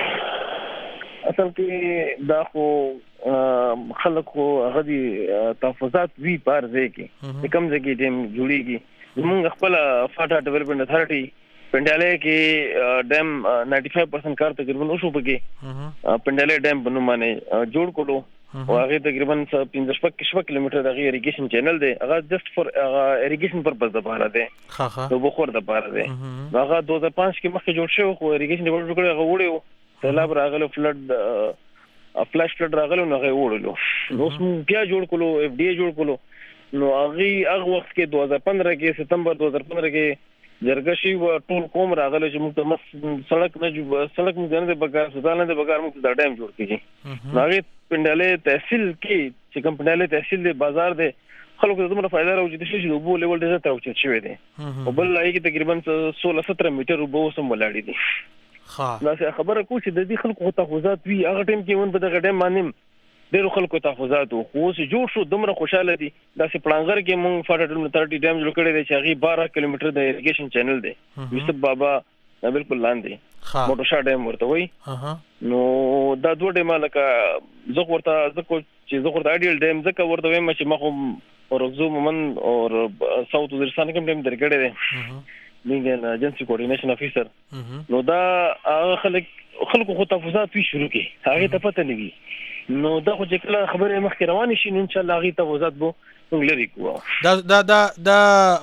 Speaker 17: اصل کې دا خو خلکو غدي تحفظات وی بار ځای کې کم ځای کې ټیم جوړیږي موږ خپل فاټا ډیولپمنٹ اتھارټي پندیاله کې ډیم نائنٹی فائیو پرسنٹ کار تقریبا وشو پکې پندیاله ډیم بنو باندې جوړ کړو او هغه تقریبا پنځه شپږ کیلومتر د اریګیشن چینل دی هغه جست فور اریګیشن پرپز لپاره دی
Speaker 1: ها ها
Speaker 17: نو بخور لپاره دی هغه دو هزار پنځه کې مخکې جوړ شو خو اریګیشن ډیولپمنٹ کړو هغه وړو سیلاب راغلو فلډ فلاش فلډ راغلو نو هغه وړلو نو موږ بیا جوړ کړو اف ډی جوړ کړو نو هغه هغه وخت کې دو هزار پندرہ کې ستمبر دو هزار پندرہ کې جرګشي و ټول قوم راغله چې موږ ته مس سړک نه جو سړک موږ نه بګار سودانه د بګار موږ دا ډیم جوړ کیږي هغه پنداله تحصیل کې چې کوم پنداله تحصیل د بازار د خلکو ته دومره فائدہ راوځي چې د وبو لیول ډېر تر اوچت شوی دی او بل لای کې تقریبا سولہ سترہ میټر وبو سم ولاړی دي
Speaker 1: ها
Speaker 17: دا خبره کو چې د دې خلکو تحفظات وی هغه ټیم کې ون په دغه ډیم باندې ډېر خلکو تحفظات خو اوس جوړ شو دومره خوشاله دي دا چې پلانګر کې مونږ فاټل تھرٹی ډیم جوړ کړی دی چې هغه بارہ کیلومتر د اریګیشن چینل دی یوسف بابا بالکل لاندې موټو شا ډیم ورته وای نو دا دوه ډیم لکه زه ورته زکه چې زه ورته ایډیل ډیم زکه ورته وایم چې مخه ورغزو مومن او ساوث وزیرستان کې ډیم درګړی دی مینګ ایجنسی کوارډینیشن افیسر نو دا هغه خلک خلکو خو تحفظات وی شروع کړي هغه ته پته نه وي نو دا خو چې کله خبره مخکې روانه شي نو ان شاء الله هغه تحفظات بو لري کوه
Speaker 1: دا دا دا دا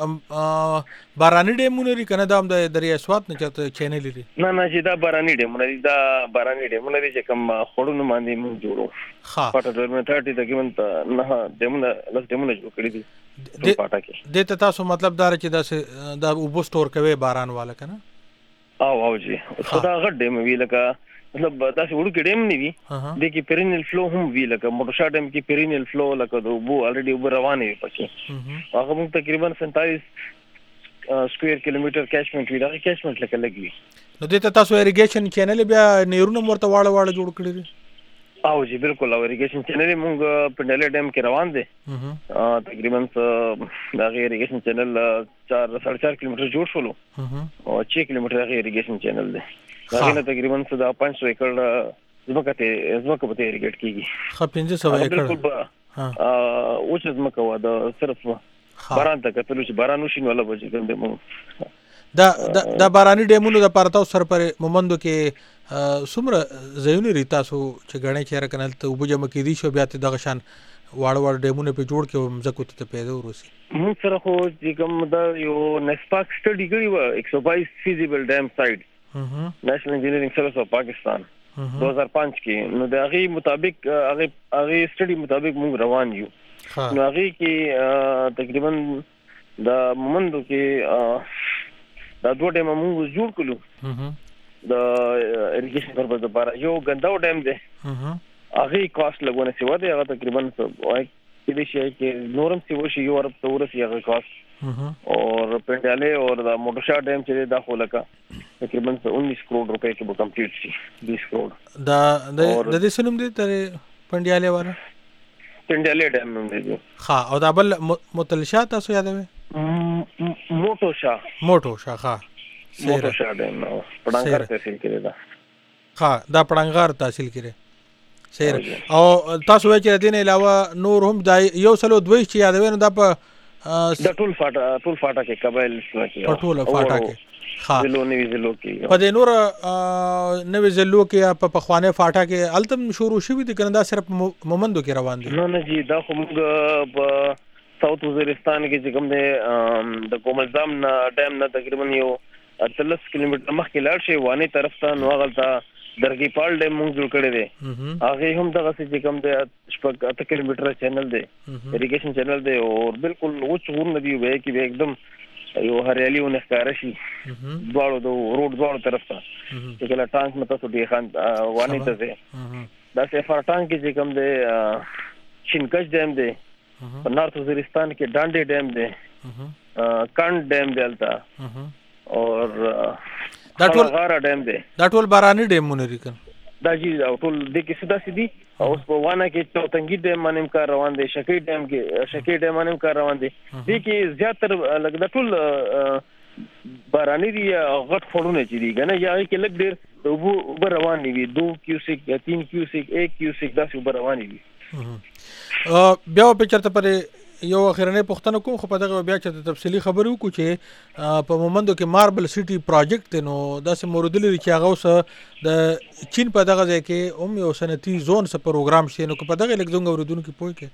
Speaker 1: باراني ډیمونه لري کنه دا هم د دریا اسوات نه چاته چینل لري
Speaker 17: نه نه چې دا باراني ډیمونه دي دا باراني ډیمونه دي چې کوم خړونو باندې موږ جوړو
Speaker 1: ها
Speaker 17: پټه ډیمونه تھرٹی تقریبا نه ډیمونه لس ډیمونه جوړ کړی دي
Speaker 1: د پټه کې د تاسو مطلب دا چې دا دا وبو سٹور کوي باران والا کنه
Speaker 17: او او جی خدا غډ ډیم وی لکه مطلب دا څه وړو کې ډیم نه وي د کې پرینل فلو هم وی لکه موټو شا ډیم کې پرینل فلو لکه د وبو الریډي وبو روانه وي پکې هغه موږ تقریبا سینتالیس سکوير کیلومتر کیچمنټ وی دا کیچمنټ لکه لګي
Speaker 1: نو د تاسو اریګیشن چینل بیا نیرونه ورته واړه واړه جوړ کړی دي
Speaker 17: او جی بالکل او اریګیشن چینل موږ پنداله ډیم کې روان دي تقریبا دا اریګیشن چینل چار ساڑھے چار کیلومتر جوړ شولو او چھ کیلومتر دا اریګیشن چینل دی هغه تقریبا صدا پانچ سو ایکڑ زمکه ته زمکه په اریګیټ کیږي
Speaker 1: خو پنځه سو ایکڑ
Speaker 17: ها او چې زمکه و دا صرف باران ته کتلو چې باران وشي نو الله بچي ګنده مو
Speaker 1: دا دا باراني ډیمونو د پارتاو سر پر مومندو کې سمره زيونی ریتا سو چې غړې چیرې کنل ته وبجم کې دي شو بیا ته دغه شان واړ واړ ډیمونه په جوړ کې مزکو ته پیدا وروسي
Speaker 17: موږ سره خو چې کوم دا یو نسپاک سټډي کړی و ایک سو بائیس فیزیبل ډیم سایټ نیشنل انجینیرینګ سروس اف پاکستان دو ہزار پانچ کې نو د هغه مطابق هغه هغه سټډي مطابق موږ روان یو نو هغه کې تقریبا د مومندو کې دا دوه ډیم موږ جوړ کړو د اریګیشن پرپز لپاره یو غنداو ډیم دی هغه کاست لګونه سی وته هغه تقریبا وای کې شي چې نورم سی وشي یو ارب تور سی هغه کاست اور پنداله اور دا موټو شا ډیم چې دا خو لکه تقریبا انیس کروڑ روپے کې به کمپلیټ شي بیس کروڑ
Speaker 1: دا د دې سنوم دي تر پنداله والا
Speaker 17: پنداله ډیم نوم دی
Speaker 1: ها او دا بل متلشات تاسو یادوي
Speaker 17: موټو شا
Speaker 1: موټو شا ها
Speaker 17: موټو شا ډیم نو پړنګار تحصیل کړی دا
Speaker 1: ها دا پړنګار تحصیل کړی سیر او تاسو وایي چې دین علاوه نور هم د یو سلو دوی چې یادوي نو د په
Speaker 17: د ټول فاټا ټول فاټا کې قبایل کې
Speaker 1: په ټول فاټا کې ها
Speaker 17: زلو نوی زلو کې
Speaker 1: په دې نور نوی زلو کې په پخوانه فاټا کې التم شروع شوی دي کنده صرف مومندو کې روان دي
Speaker 17: نه نه جی دا خو موږ په ساوث وزیرستان کې چې کوم دی د کوملزام نه ډیم نه تقریبا یو اتلس کیلومتر مخکې لاړ شي وانه طرف ته نو غلطه درګي پال ډیم موږ جوړ کړی دی هغه هم دغه چې کوم دی شپږ اته کیلومتر چینل دی اریګیشن چینل دی او بالکل وچ غور ندی وای کې एकदम یو هریالي ونه ښکار شي دواړو د روډ دواړو طرف ته چې کله ټانک مته سټي خان وانه ته ده دا سفر ټانک چې کوم دی چینکش ډیم دی په نارث وزیرستان کې ډانډي ډیم دی کاند ډیم دی البته اور
Speaker 1: دا ټول
Speaker 17: غاره ډیم دی
Speaker 1: دا ټول باراني ډیمونه لري کنه
Speaker 17: دا جی ټول د کې سدا سدي اوس په وانه کې چوتنګي ډیم باندې کار روان دي شکی ډیم کې شکی ډیم باندې کار روان دي دي کې زیاتره لګ د ټول باراني دي غټ فورونه چې دي کنه یا کې لګ ډیر د وبو روان دي دو کیوسیک یا تین کیوسیک ایک کیوسیک دا څه روان دي
Speaker 1: بیا په چرته پر یو اخرنه پښتنه کوم خو په دغه بیا چې تفصیلی خبرو کو چې په مومندو کې ماربل سټي پروجیکټ نو داسې مورد لري چې هغه اوس د چین په دغه ځای کې هم یو صنعتي زون سره پروګرام شي نو په دغه لګ زنګ اوردون کې پوي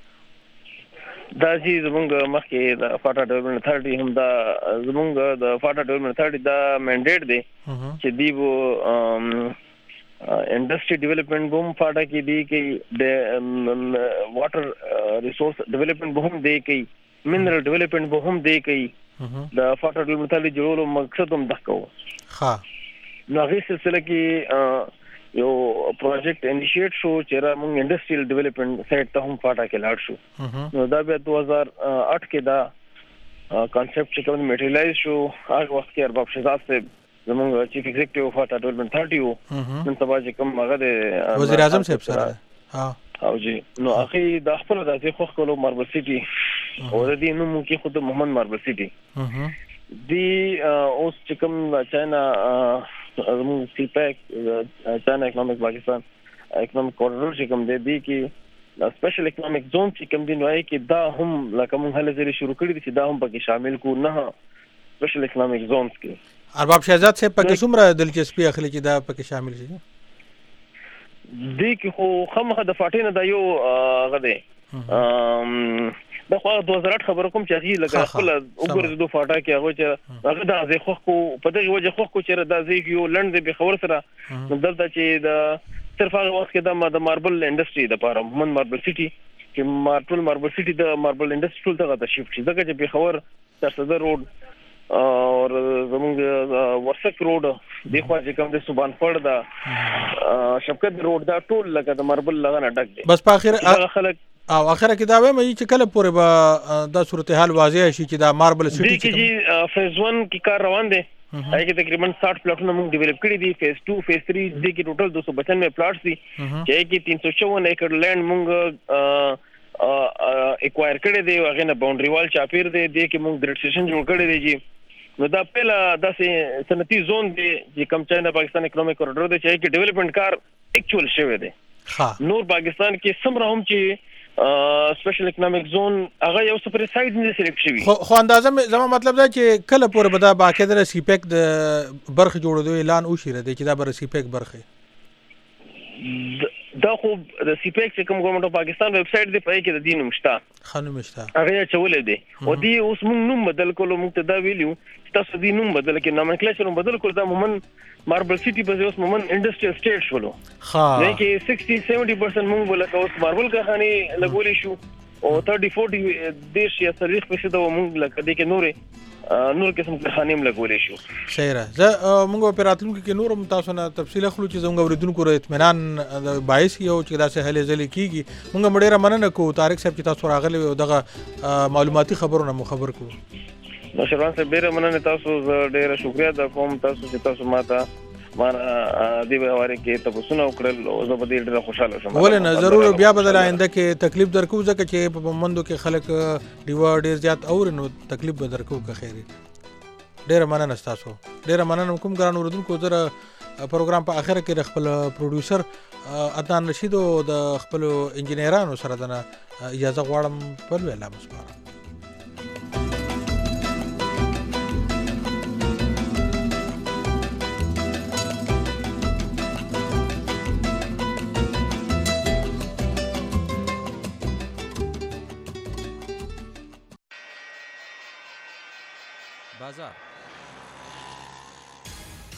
Speaker 1: کې
Speaker 17: دا چې زمونږ مخکې د فاټا ډیولپمنٹ اتھارټي هم دا زمونږ د فاټا ډیولپمنٹ اتھارټي دا منډیټ دی چې دی وو انډستری ډیولپمنٹ بوم فاټا کې دی کې د واټر ریسورس ډیولپمنٹ بوم دی کې منرل ډیولپمنٹ بوم دی کې د فاټا ډیولپمنٹ ته جوړولو مقصد هم دغه
Speaker 1: ها
Speaker 17: نو هغه سلسله کې یو پروجیکټ انیشیټ شو چې را موږ انډستریل ډیولپمنٹ سایت ته هم فاټا کې لاړ شو نو دا بیا دوه هزار آٹھ کې دا کانسپټ چې کوم میټریلایز شو هغه وخت کې ارباب شهزاد سے زموږ چیف ایگزیکټیو فاټا ډیولپمنٹ اتھارټي وو نن سبا چې کوم هغه د
Speaker 1: وزیر اعظم صاحب سره ها
Speaker 17: او جی نو اخی د خپل د ځای خو کولو ماربل سټي او د دې نوم کې خود محمد ماربل سټي دی اوس چې کوم چاینا زموږ سی پیک چاینا اکونومک پاکستان اکونومک کوریډور چې کوم دی دی کې سپیشل اکونومک زون چې کوم دی نو کې دا هم لکه موږ هله ځلې شروع کړی دي چې دا هم پکې شامل کو نه سپیشل اکونومک زونز کې
Speaker 1: ارباب شهزاد صاحب پکې څومره دلچسپي اخلي چې دا پکې شامل شي
Speaker 17: دی کې خو خامخه د فاټینه دا یو غده دا خو دوه هزار آٹھ خبر کوم چې هغه لګا خپل وګورئ د فاټا کې هغه چې هغه د ځای خو په دغه وجه خو چې د ځای یو لند به خبر سره دلته چې د صرف هغه وخت کې د ماربل انډستری د پاره من ماربل سټي چې ماربل ماربل سټي د ماربل انډستری ټول ته د شفټ شي دغه چې به خبر تر صدر روډ اور زمونږ ورسک روډ دی خو چې کوم د سبحان فړ دا شفقت روډ دا ټول لکه د ماربل لغه ډک دی
Speaker 1: بس په اخر خلک او اخر کې دا وایم چې کله پورې به دا صورتحال واضح شي چې دا ماربل سټي
Speaker 17: کې جی فیز ون کې کار روان دی هغه کې تقریبا ساٹھ پلاټونه موږ ډیولپ کړی دي فیز ټو فیز تھری دی کې ټوټل دو سو پچانوے پلاټس دي چې کې تین سو چون ایکڑ لینډ موږ ایکوایر کړی دی هغه نه باونډري وال چاپیر دی دی کې موږ ګریډ سیشن جوړ کړی دی جی نو دا پهلا داسې صنعتي زون دی چې کم چاینا پاکستان اکونومک کوریډور دی چې کې ډیولپمنٹ کار اکچوال شوی دی نور پاکستان کې سمره هم چې سپیشل اکونومک زون هغه یو سپر سایډ نه سلیکټ شوی
Speaker 1: خو اندازه زما مطلب دا چې کله پورې به دا باقاعده سی پیک د برخه جوړېدو اعلان وشي دی چې دا بر سی پیک برخه
Speaker 17: دا خو د سی پیک چې کوم ګورنمنت اف پاکستان ویب سټ دی پای کې د دین مشتا
Speaker 1: خانو مشتا
Speaker 17: هغه چولې دی او دی اوس موږ نوم بدل کولو موږ ته دا ویلیو چې تاسو دی نوم بدل کې نومنکلیچر بدل کول دا مومن ماربل سټي په اوس مومن انډستریل سټیټ شولو
Speaker 1: ها
Speaker 17: نه کې سکسٹی سیونٹی پرسنٹ موږ ولکه اوس ماربل کارخانه لګولې شو او تھرٹی فورٹی دیش یا تاریخ په څه دا موږ لکه د کې نورې نور قسم کارخانې لګولې شو
Speaker 1: صحیح را زه موږ په راتلونکو کې نور تاسو نه تفصیل خلو چې زموږ اوریدونکو ر اطمینان د باعث یو چې دا څه هلې ځلې کیږي موږ مډیره مننه کو طارق صاحب چې تاسو راغلي او دغه معلوماتي خبرونه مو خبر کو
Speaker 17: نو شروان صاحب ډیره مننه تاسو ډیره شکریا د کوم تاسو چې تاسو ماته مانا دی واره کې تاسو نو کړل او زه به ډیره خوشاله شم
Speaker 1: ولې نه ضرور بیا بدل آینده کې تکلیف درکو ځکه چې په مندو کې خلک ډیوا ډیر زیات اور نو تکلیف به درکو که خیری ډیره مننه تاسو ډیره مننه کوم ګران اوردونکو زره پروګرام په اخر کې د خپل پروډوسر عدنان رشید او د خپل انجینرانو سره د اجازه غواړم په لوی الله مسپاره